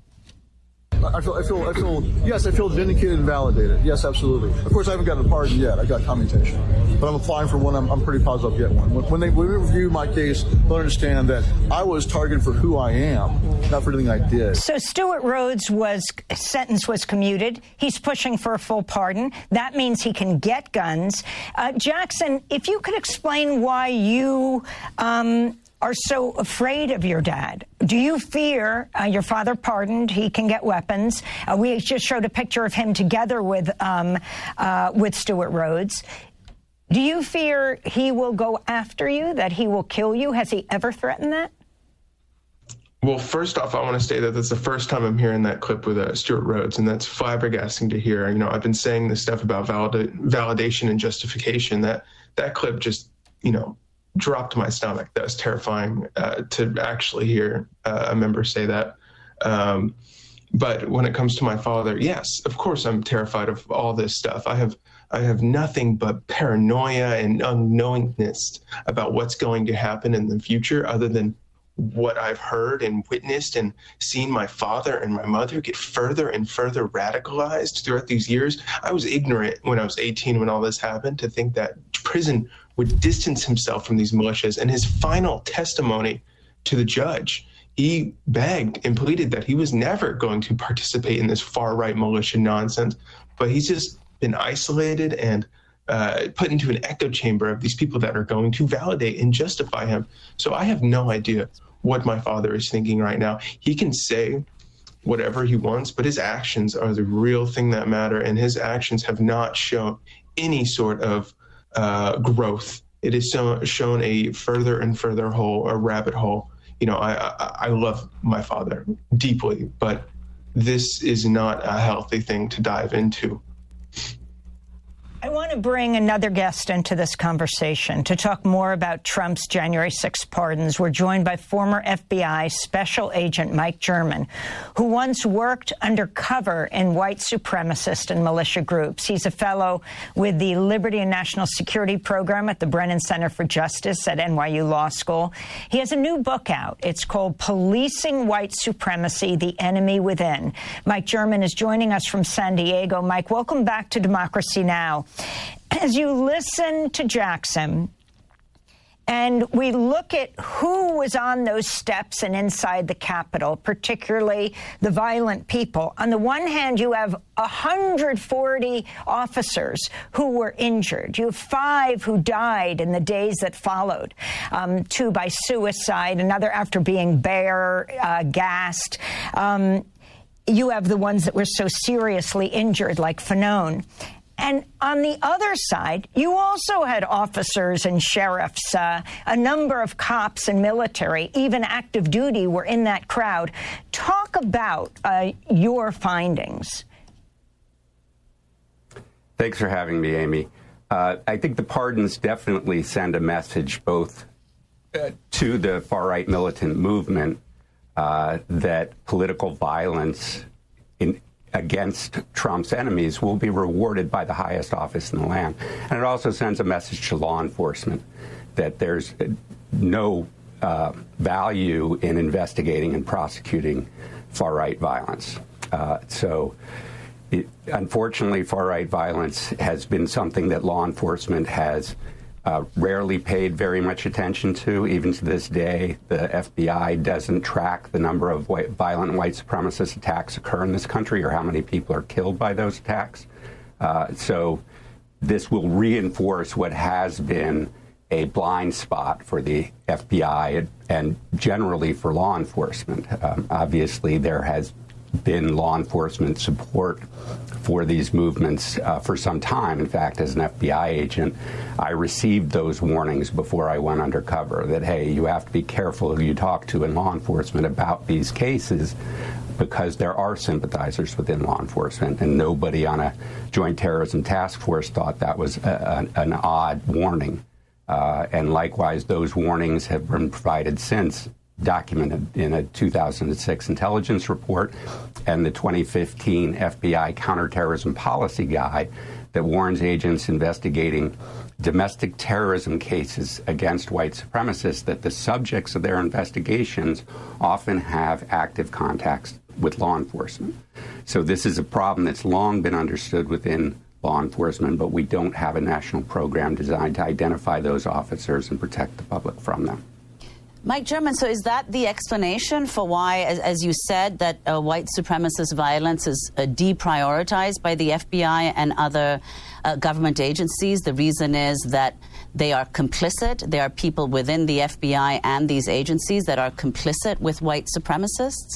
[SPEAKER 3] I feel, I feel, I feel, yes, I feel vindicated and validated. Yes, absolutely. Of course, I haven't gotten a pardon yet. I got commutation, but I'm applying for one. I'm, I'm pretty positive I'll get one. When, when they when they review my case, they'll understand that I was targeted for who I am, not for anything I did.
[SPEAKER 6] So Stewart Rhodes' was sentence was commuted. He's pushing for a full pardon. That means he can get guns. Uh, Jackson, if you could explain why you um, are so afraid of your dad. Do you fear uh, your father pardoned? He can get weapons. Uh, we just showed a picture of him together with um, uh, with Stewart Rhodes. Do you fear he will go after you, that he will kill you? Has he ever threatened that?
[SPEAKER 2] Well, first off, I want to say that that's the first time I'm hearing that clip with uh, Stewart Rhodes, and that's flabbergasting to hear. You know, I've been saying this stuff about valid- validation and justification. That that clip just, you know, dropped my stomach. That was terrifying uh, to actually hear uh, a member say that. Um, but when it comes to my father, yes, of course, I'm terrified of all this stuff. I have I have nothing but paranoia and unknowingness about what's going to happen in the future, other than what I've heard and witnessed and seen my father and my mother get further and further radicalized throughout these years. I was ignorant when I was eighteen when all this happened to think that prison would distance himself from these militias. And his final testimony to the judge, he begged and pleaded that he was never going to participate in this far-right militia nonsense, but he's just been isolated and uh, put into an echo chamber of these people that are going to validate and justify him. So I have no idea what my father is thinking right now. He can say whatever he wants, but his actions are the real thing that matter, and his actions have not shown any sort of uh, growth. It has so, shown a further and further hole, a rabbit hole. You know, I, I, I love my father deeply, but this is not a healthy thing to dive into.
[SPEAKER 6] I want to bring another guest into this conversation to talk more about Trump's January sixth pardons. We're joined by former F B I Special Agent Mike German, who once worked undercover in white supremacist and militia groups. He's a fellow with the Liberty and National Security Program at the Brennan Center for Justice at N Y U Law School. He has a new book out. It's called Policing White Supremacy, The Enemy Within. Mike German is joining us from San Diego. Mike, welcome back to Democracy Now! As you listen to Jackson and we look at who was on those steps and inside the Capitol, particularly the violent people, on the one hand, you have one hundred forty officers who were injured. You have five who died in the days that followed, um, two by suicide, another after being bear uh, gassed. Um, you have the ones that were so seriously injured, like Fanone. And on the other side, you also had officers and sheriffs, uh, a number of cops and military, even active duty, were in that crowd. Talk about uh, your findings.
[SPEAKER 4] Thanks for having me, Amy. Uh, I think the pardons definitely send a message both uh, to the far-right militant movement uh, that political violence in against Trump's enemies will be rewarded by the highest office in the land. And it also sends a message to law enforcement that there's no uh, value in investigating and prosecuting far-right violence. Uh, so, it, unfortunately, far-right violence has been something that law enforcement has Uh, rarely paid very much attention to. Even to this day, the F B I doesn't track the number of white, violent white supremacist attacks occur in this country or how many people are killed by those attacks. Uh, so this will reinforce what has been a blind spot for the F B I and generally for law enforcement. Um, obviously, there has been law enforcement support for these movements uh, for some time. In fact, as an F B I agent, I received those warnings before I went undercover that, hey, you have to be careful who you talk to in law enforcement about these cases because there are sympathizers within law enforcement, and nobody on a Joint Terrorism Task Force thought that was a, a, an odd warning. Uh, and likewise, those warnings have been provided since, documented in a two thousand six intelligence report and the twenty fifteen F B I counterterrorism policy guide that warns agents investigating domestic terrorism cases against white supremacists that the subjects of their investigations often have active contacts with law enforcement. So this is a problem that's long been understood within law enforcement, but we don't have a national program designed to identify those officers and protect the public from them.
[SPEAKER 16] Mike German, so is that the explanation for why, as, as you said, that uh, white supremacist violence is uh, deprioritized by the F B I and other uh, government agencies? The reason is that they are complicit. There are people within the F B I and these agencies that are complicit with white supremacists?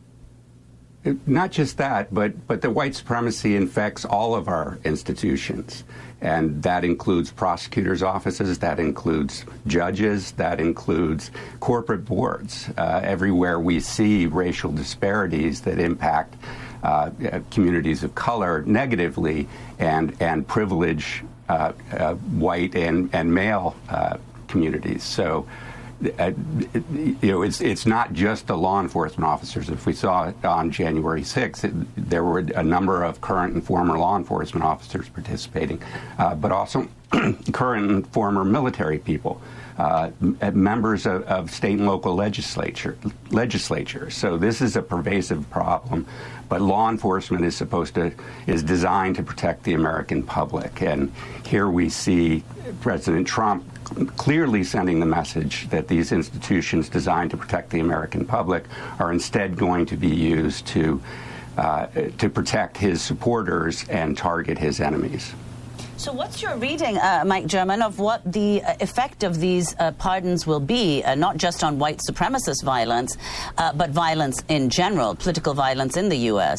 [SPEAKER 4] Not just that, but, but the white supremacy infects all of our institutions. And that includes prosecutors' offices, that includes judges, that includes corporate boards. Uh, everywhere we see racial disparities that impact uh, communities of color negatively and, and privilege uh, uh, white and, and male uh, communities. So, Uh, you know, it's it's not just the law enforcement officers. If we saw it on January sixth, it, there were a number of current and former law enforcement officers participating, uh, but also current and former military people, uh, members of, of state and local legislature legislatures. So this is a pervasive problem, but law enforcement is supposed to is designed to protect the American public, and here we see President Trump clearly sending the message that these institutions designed to protect the American public are instead going to be used to uh, to protect his supporters and target his enemies.
[SPEAKER 16] So what's your reading, uh, Mike German, of what the uh, effect of these uh, pardons will be, uh, not just on white supremacist violence, uh, but violence in general, political violence in the U S?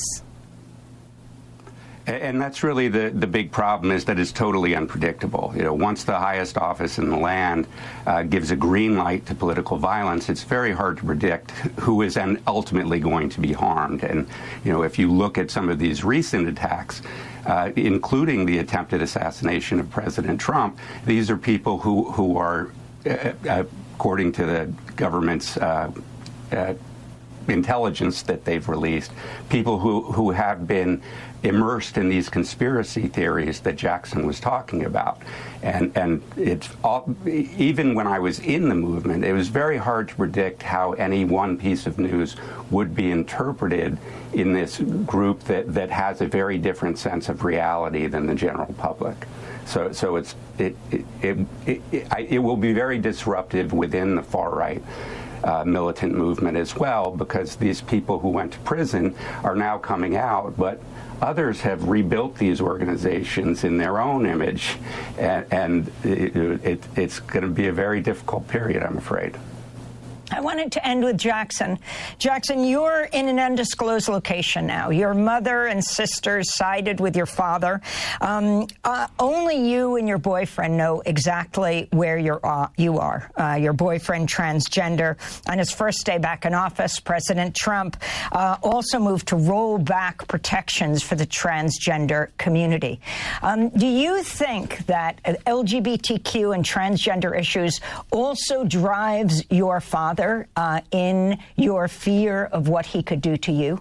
[SPEAKER 4] And that's really the, the big problem, is that it's totally unpredictable. You know, once the highest office in the land uh, gives a green light to political violence, it's very hard to predict who is then ultimately going to be harmed. And, you know, if you look at some of these recent attacks, uh, including the attempted assassination of President Trump, these are people who, who are, uh, according to the government's uh, uh, intelligence that they've released, people who, who have been immersed in these conspiracy theories that Jackson was talking about. And and it's all, even when I was in the movement, it was very hard to predict how any one piece of news would be interpreted in this group that, that has a very different sense of reality than the general public. So so it's it it it, it, it, it will be very disruptive within the far right Uh, militant movement as well, because these people who went to prison are now coming out, but others have rebuilt these organizations in their own image, and, and it, it, it's going to be a very difficult period, I'm afraid.
[SPEAKER 6] I wanted to end with Jackson. Jackson, you're in an undisclosed location now. Your mother and sisters sided with your father. Um, uh, only you and your boyfriend know exactly where you're, uh, you are. Uh, your boyfriend, transgender. On his first day back in office, President Trump uh, also moved to roll back protections for the transgender community. Um, do you think that L G B T Q and transgender issues also drives your father Uh, in your fear of what he could do to you?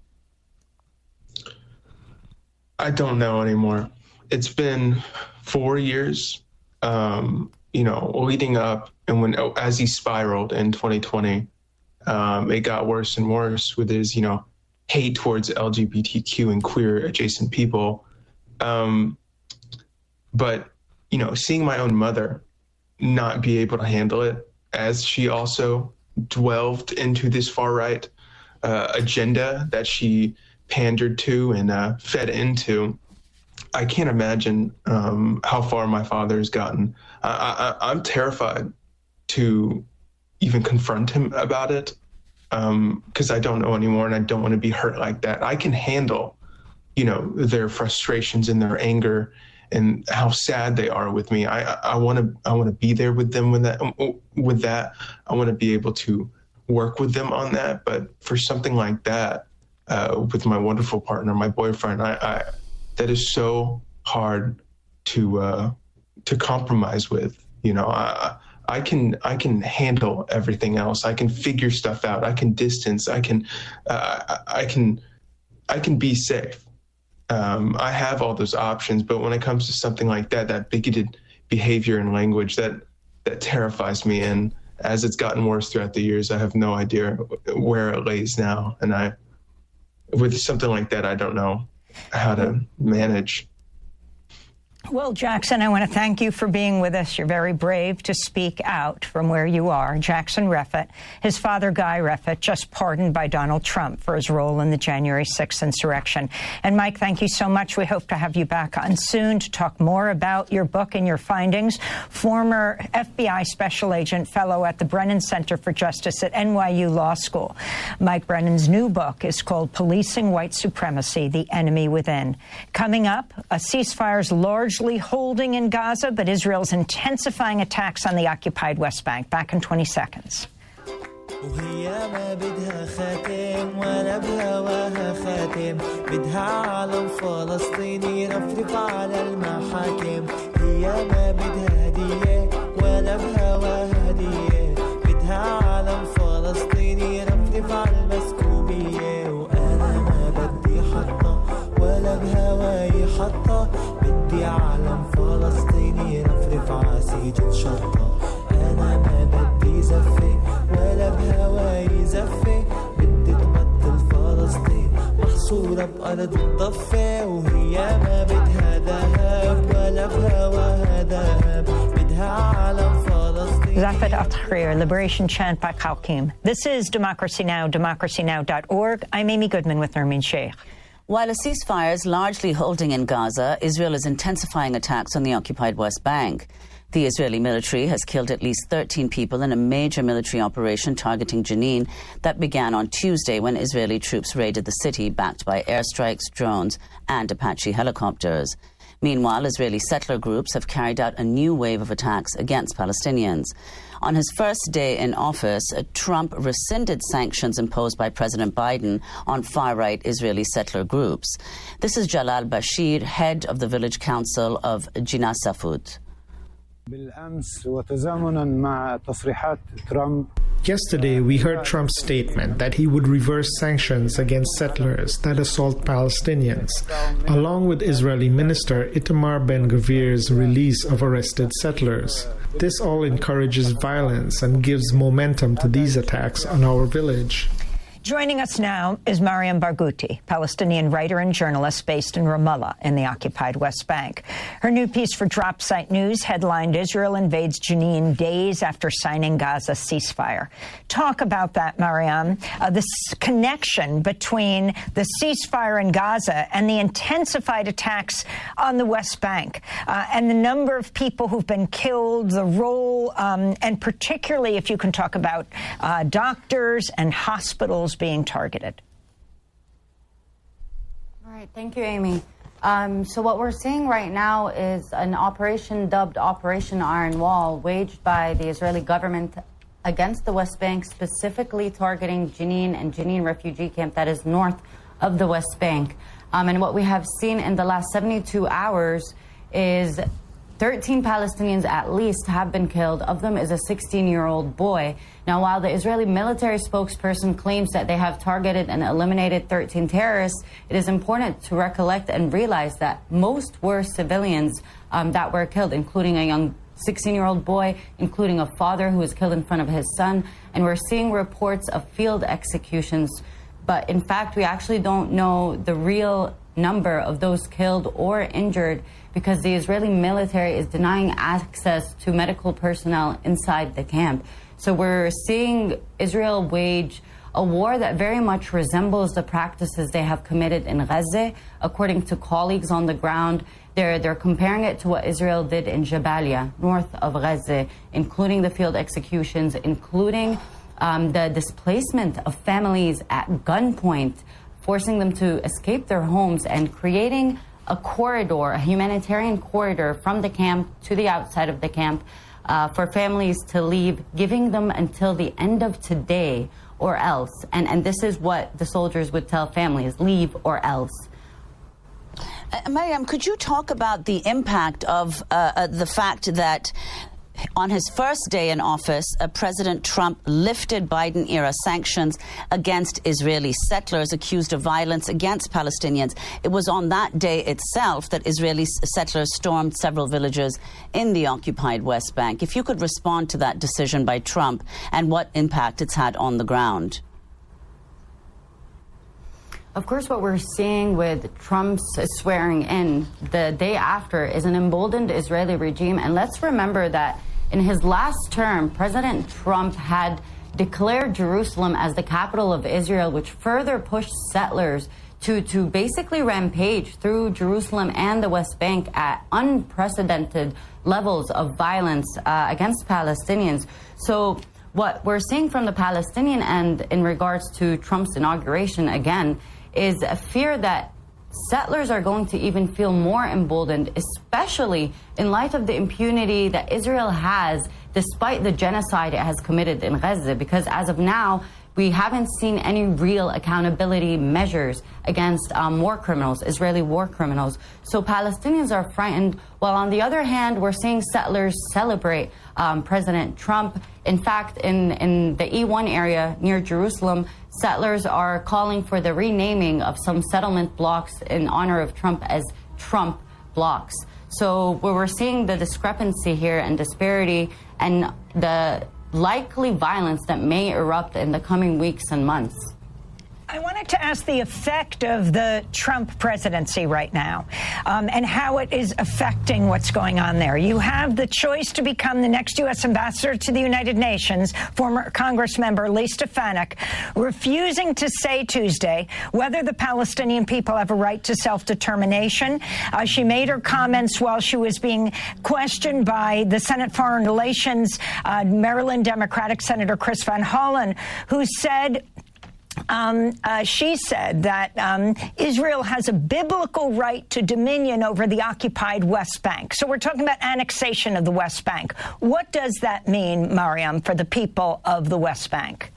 [SPEAKER 2] I don't know anymore. It's been four years, um, you know, leading up, and when oh, as he spiraled in twenty twenty, um, it got worse and worse with his, you know, hate towards L G B T Q and queer adjacent people. Um, but, you know, seeing my own mother not be able to handle it, as she also delved into this far-right uh, agenda that she pandered to and uh, fed into, I can't imagine um, how far my father has gotten. I, I, I'm terrified to even confront him about it, because um, I don't know anymore, and I don't want to be hurt like that. I can handle, you know, their frustrations and their anger and how sad they are with me. I I want to I want to be there with them with that. With that, I want to be able to work with them on that. But for something like that, uh, with my wonderful partner, my boyfriend, I, I that is so hard to uh, to compromise with. You know, I I can I can handle everything else. I can figure stuff out. I can distance. I can uh, I can I can be safe. Um, I have all those options, but when it comes to something like that, that bigoted behavior and language, that that terrifies me. And as it's gotten worse throughout the years, I have no idea where it lays now. And I, with something like that, I don't know how to manage.
[SPEAKER 6] Well, Jackson, I want to thank you for being with us. You're very brave to speak out from where you are. Jackson Reffitt, his father, Guy Reffitt, just pardoned by Donald Trump for his role in the January sixth insurrection. And, Mike, thank you so much. We hope to have you back on soon to talk more about your book and your findings. Former F B I special agent, fellow at the Brennan Center for Justice at N Y U Law School. Mike Brennan's new book is called Policing White Supremacy, The Enemy Within. Coming up, a ceasefire's large holding in Gaza, but Israel's intensifying attacks on the occupied West Bank. Back in twenty seconds.
[SPEAKER 5] وهي ما بدها خاتم ولا بهواها خاتم بدها عالم فلسطيني يرفرف على المحاكم هي ما بدها هدية ولا بهواها هدية بدها عالم فلسطيني يرفرف على المسكوبية وأنا ما بدي حطة ولا بهواي حطة بدي عالم فلسطيني يرفرف على سجن شطة أنا ما بدي زفة ولا بهواي زفة بدي تبطل فلسطين محصورة بأرض الضفة وهي ما بدها ذهب ولا بهواها ذهب بدها عالم فلسطين.
[SPEAKER 6] Zafat al-Tahrir, Liberation Chant by Khalkim. This is Democracy Now!, democracy now dot org. I'm Amy Goodman with Nermeen Sheikh.
[SPEAKER 16] While a ceasefire is largely holding in Gaza, Israel is intensifying attacks on the occupied West Bank. The Israeli military has killed at least thirteen people in a major military operation targeting Jenin that began on Tuesday when Israeli troops raided the city, backed by airstrikes, drones, and Apache helicopters. Meanwhile, Israeli settler groups have carried out a new wave of attacks against Palestinians. On his first day in office, Trump rescinded sanctions imposed by President Biden on far-right Israeli settler groups. This is Jalal Bashir, head of the village council of Jina Safut.
[SPEAKER 9] Yesterday, we heard Trump's statement that he would reverse sanctions against settlers that assault Palestinians, along with Israeli Minister Itamar Ben-Gvir's release of arrested settlers. This all encourages violence and gives momentum to these attacks on our village.
[SPEAKER 6] Joining us now is Mariam Barghouti, Palestinian writer and journalist based in Ramallah in the occupied West Bank. Her new piece for Dropsite News headlined "Israel Invades Jenin Days After Signing Gaza Ceasefire." Talk about that, Mariam, uh, this connection between the ceasefire in Gaza and the intensified attacks on the West Bank, uh, and the number of people who've been killed, the role, um, and particularly if you can talk about uh, doctors and hospitals being targeted.
[SPEAKER 10] All right, thank you, Amy. Um, so what we're seeing right now is an operation dubbed Operation Iron Wall, waged by the Israeli government against the West Bank, specifically targeting Jenin and Jenin refugee camp that is north of the West Bank. Um, and what we have seen in the last seventy-two hours is thirteen Palestinians at least have been killed. Of them is a sixteen-year-old boy. Now, while the Israeli military spokesperson claims that they have targeted and eliminated thirteen terrorists, it is important to recollect and realize that most were civilians um, that were killed, including a young sixteen-year-old boy, including a father who was killed in front of his son. And we're seeing reports of field executions. But in fact, we actually don't know the real number of those killed or injured, because the Israeli military is denying access to medical personnel inside the camp. So we're seeing Israel wage a war that very much resembles the practices they have committed in Gaza. According to colleagues on the ground, they're, they're comparing it to what Israel did in Jabalia, north of Gaza, including the field executions, including um, the displacement of families at gunpoint, forcing them to escape their homes and creating a corridor, a humanitarian corridor from the camp to the outside of the camp uh, for families to leave, giving them until the end of today or else. And, and this is what the soldiers would tell families: leave or else.
[SPEAKER 16] Uh, Mariam, could you talk about the impact of uh, uh, the fact that on his first day in office, uh, President Trump lifted Biden-era sanctions against Israeli settlers accused of violence against Palestinians? It was on that day itself that Israeli settlers stormed several villages in the occupied West Bank. If you could respond to that decision by Trump and what impact it's had on the ground.
[SPEAKER 10] Of course, what we're seeing with Trump's swearing in the day after is an emboldened Israeli regime. And let's remember that in his last term, President Trump had declared Jerusalem as the capital of Israel, which further pushed settlers to, to basically rampage through Jerusalem and the West Bank at unprecedented levels of violence uh, against Palestinians. So what we're seeing from the Palestinian end in regards to Trump's inauguration, again, is a fear that settlers are going to even feel more emboldened, especially in light of the impunity that Israel has despite the genocide it has committed in Gaza. Because as of now, we haven't seen any real accountability measures against um, war criminals, Israeli war criminals. So Palestinians are frightened, while on the other hand, we're seeing settlers celebrate um, President Trump. In fact, in, in the E one area near Jerusalem, settlers are calling for the renaming of some settlement blocks in honor of Trump as Trump blocks. So we're seeing the discrepancy here and disparity and the likely violence that may erupt in the coming weeks and months.
[SPEAKER 6] I wanted to ask the effect of the Trump presidency right now um, and how it is affecting what's going on there. You have the choice to become the next U S ambassador to the United Nations, former Congress member Lee Stefanik, refusing to say Tuesday whether the Palestinian people have a right to self-determination. Uh, she made her comments while she was being questioned by the Senate Foreign Relations, uh, Maryland Democratic Senator Chris Van Hollen, who said Um, uh, she said that um, Israel has a biblical right to dominion over the occupied West Bank. So we're talking about annexation of the West Bank. What does that mean, Mariam, for the people of the West Bank?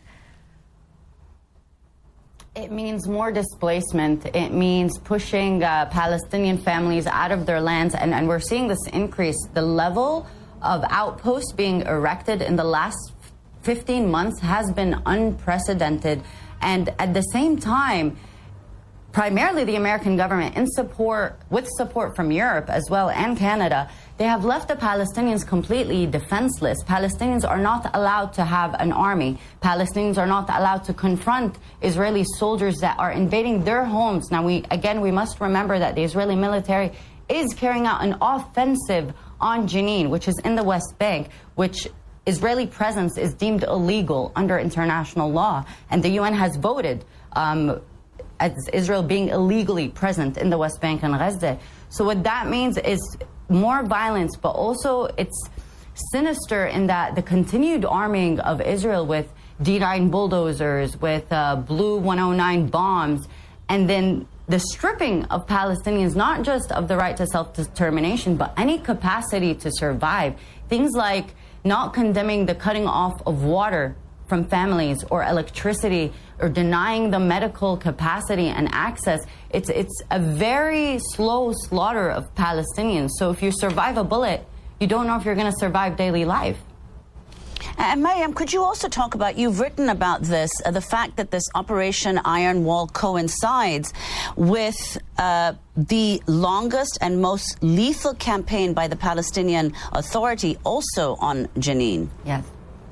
[SPEAKER 10] It means more displacement. It means pushing uh, Palestinian families out of their lands. And, and we're seeing this increase. The level of outposts being erected in the last fifteen months has been unprecedented. And at the same time, primarily the American government, in support, with support from Europe as well and Canada, they have left the Palestinians completely defenseless. Palestinians are not allowed to have an army. Palestinians are not allowed to confront Israeli soldiers that are invading their homes. Now, we again, we must remember that the Israeli military is carrying out an offensive on Jenin, which is in the West Bank, which Israeli presence is deemed illegal under international law, and the U N has voted um, as Israel being illegally present in the West Bank and Gaza. So what that means is more violence, but also it's sinister in that the continued arming of Israel with D nine bulldozers, with uh, Blue one oh nine bombs, and then the stripping of Palestinians, not just of the right to self-determination, but any capacity to survive. Things like not condemning the cutting off of water from families or electricity or denying the medical capacity and access. It's, it's a very slow slaughter of Palestinians. So if you survive a bullet, you don't know if you're going to survive daily life.
[SPEAKER 16] And Mariam, could you also talk about, you've written about this, uh, the fact that this Operation Iron Wall coincides with uh, the longest and most lethal campaign by the Palestinian Authority also on Jenin.
[SPEAKER 10] Yes.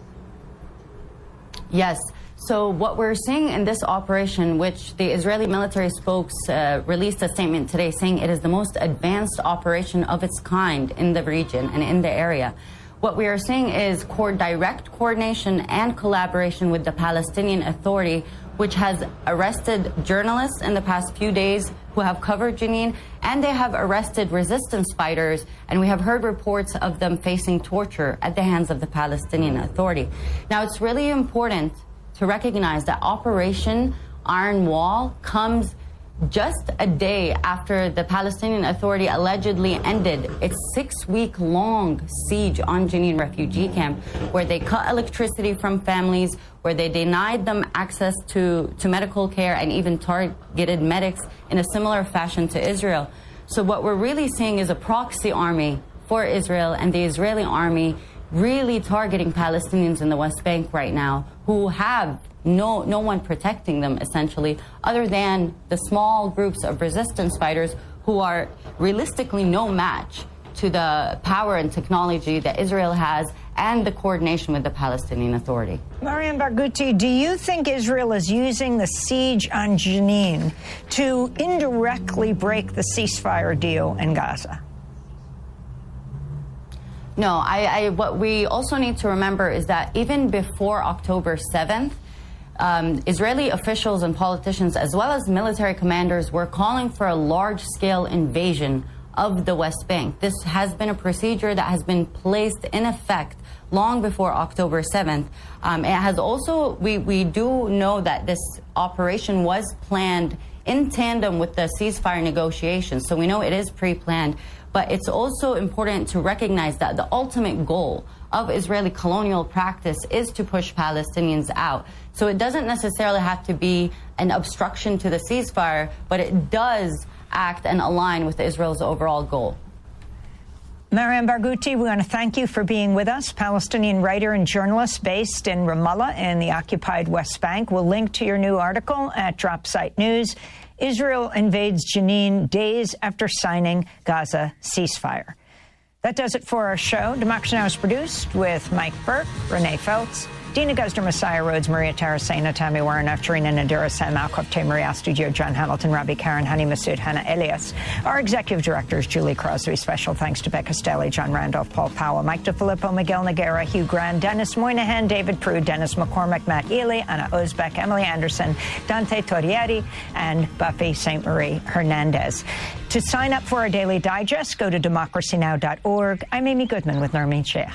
[SPEAKER 10] Yes. So what we're seeing in this operation, which the Israeli military spokes uh, released a statement today saying it is the most advanced operation of its kind in the region and in the area. What we are seeing is core direct coordination and collaboration with the Palestinian Authority, which has arrested journalists in the past few days who have covered Jenin, and they have arrested resistance fighters, and we have heard reports of them facing torture at the hands of the Palestinian Authority. Now, it's really important to recognize that Operation Iron Wall comes just a day after the Palestinian Authority allegedly ended its six-week-long siege on Jenin refugee camp, where they cut electricity from families, where they denied them access to, to medical care and even targeted medics in a similar fashion to Israel. So what we're really seeing is a proxy army for Israel, and the Israeli army really targeting Palestinians in the West Bank right now, who have no no one protecting them, essentially, other than the small groups of resistance fighters who are realistically no match to the power and technology that Israel has and the coordination with the Palestinian Authority.
[SPEAKER 6] Mariam Barghouti, do you think Israel is using the siege on Jenin to indirectly break the ceasefire deal in Gaza?
[SPEAKER 10] No, I, I, what we also need to remember is that even before October seventh, um, Israeli officials and politicians, as well as military commanders, were calling for a large-scale invasion of the West Bank. This has been a procedure that has been placed in effect long before October seventh. Um, it has also, we, we do know that this operation was planned in tandem with the ceasefire negotiations, so we know it is pre-planned. But it's also important to recognize that the ultimate goal of Israeli colonial practice is to push Palestinians out. So it doesn't necessarily have to be an obstruction to the ceasefire, but it does act and align with Israel's overall goal.
[SPEAKER 6] Mariam Barghouti, we want to thank you for being with us. Palestinian writer and journalist based in Ramallah in the occupied West Bank. We'll link to your new article at DropSite News. Israel invades Jenin days after signing Gaza ceasefire. That does it for our show. Democracy Now! Is produced with Mike Burke, Renee Feltz, Dina Guzder, Messiah Rhodes, Maria Tarasena, Tammy Warren, Aftarina Nadira, Sam Malkoff, Tay Maria Studio, John Hamilton, Rabbi Karen, Hani Masood, Hannah Elias. Our executive director is Julie Crosby. Special thanks to Becca Stelly, John Randolph, Paul Powell, Mike DeFilippo, Miguel Noguera, Hugh Grant, Dennis Moynihan, David Prude, Dennis McCormick, Matt Ely, Anna Ozbek, Emily Anderson, Dante Torrieri, and Buffy Saint Marie Hernandez. To sign up for our daily digest, go to democracy now dot org. I'm Amy Goodman with Nermeen Sheikh.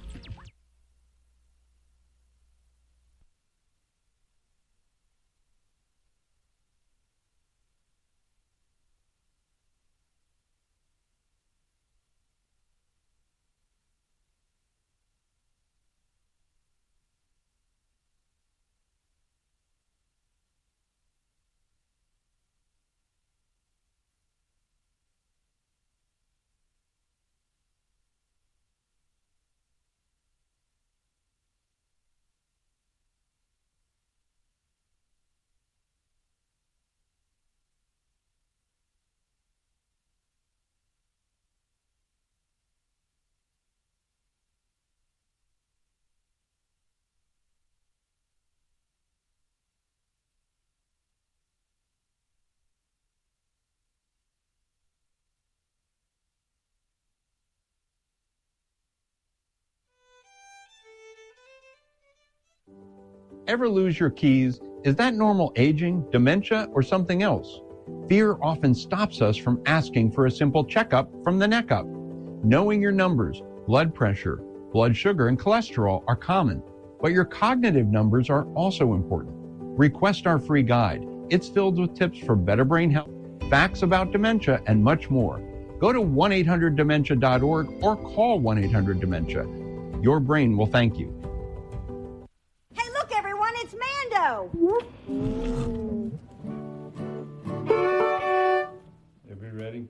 [SPEAKER 11] Ever lose your keys? Is that normal aging, dementia, or something else? Fear often stops us from asking for a simple checkup from the neck up. Knowing your numbers, blood pressure, blood sugar, and cholesterol are common, but your cognitive numbers are also important. Request our free guide. It's filled with tips for better brain health, facts about dementia, and much more. Go to one eight hundred dementia dot org or call one eight hundred dementia. Your brain will thank you.
[SPEAKER 12] Hey, look, everyone, it's Mando.
[SPEAKER 11] Everybody ready?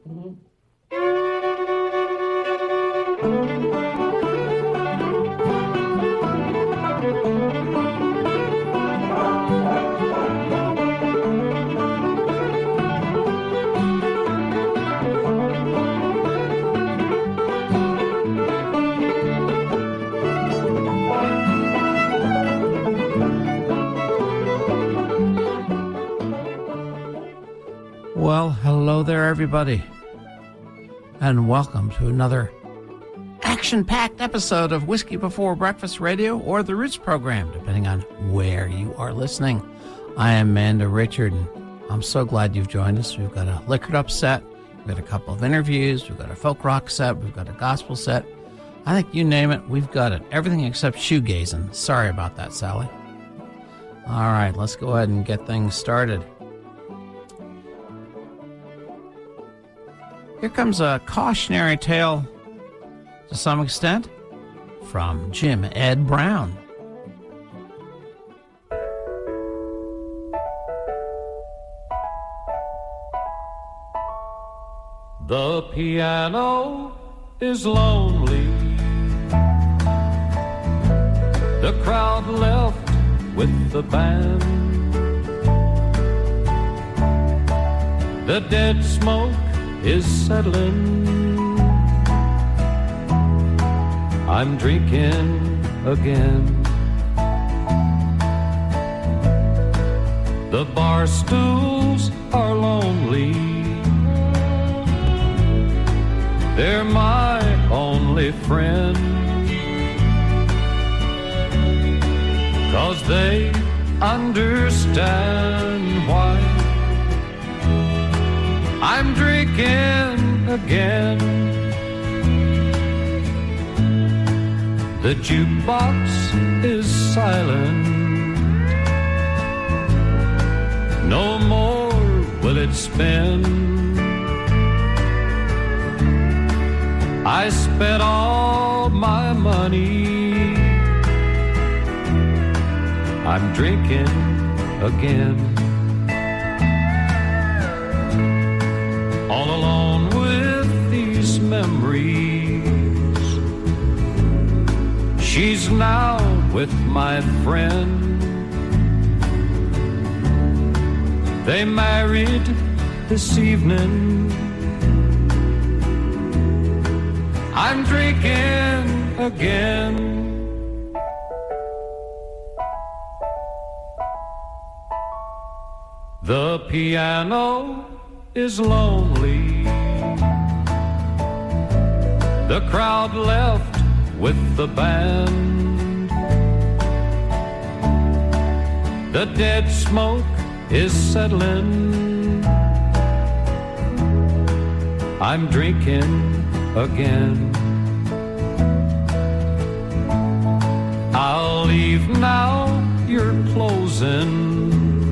[SPEAKER 23] Well, hello there, everybody, and welcome to another action-packed episode of Whiskey Before Breakfast Radio, or the Roots program, depending on where you are listening. I am Mando Richard, and I'm so glad you've joined us. We've got a liquored up set, we've got a couple of interviews, we've got a folk rock set, we've got a gospel set. I think you name it, we've got it. Everything except shoegazing. Sorry about that, Sally. All right, let's go ahead and get things started. Here comes a cautionary tale, to some extent, from Jim Ed Brown.
[SPEAKER 24] The piano is lonely. The crowd left with the band. The dead smoke is settling. I'm drinking again. The bar stools are lonely. They're my only friend, 'cause they understand why I'm drinking again. The jukebox is silent. No more will it spin. I spent all my money. I'm drinking again. All alone with these memories. She's now with my friend. They married this evening. I'm drinking again. The piano is lonely. The crowd left with the band. The dead smoke is settling. I'm drinking again. I'll leave now, you're closing,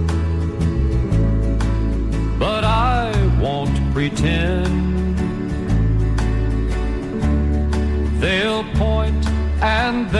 [SPEAKER 24] but I won't pretend. They'll point and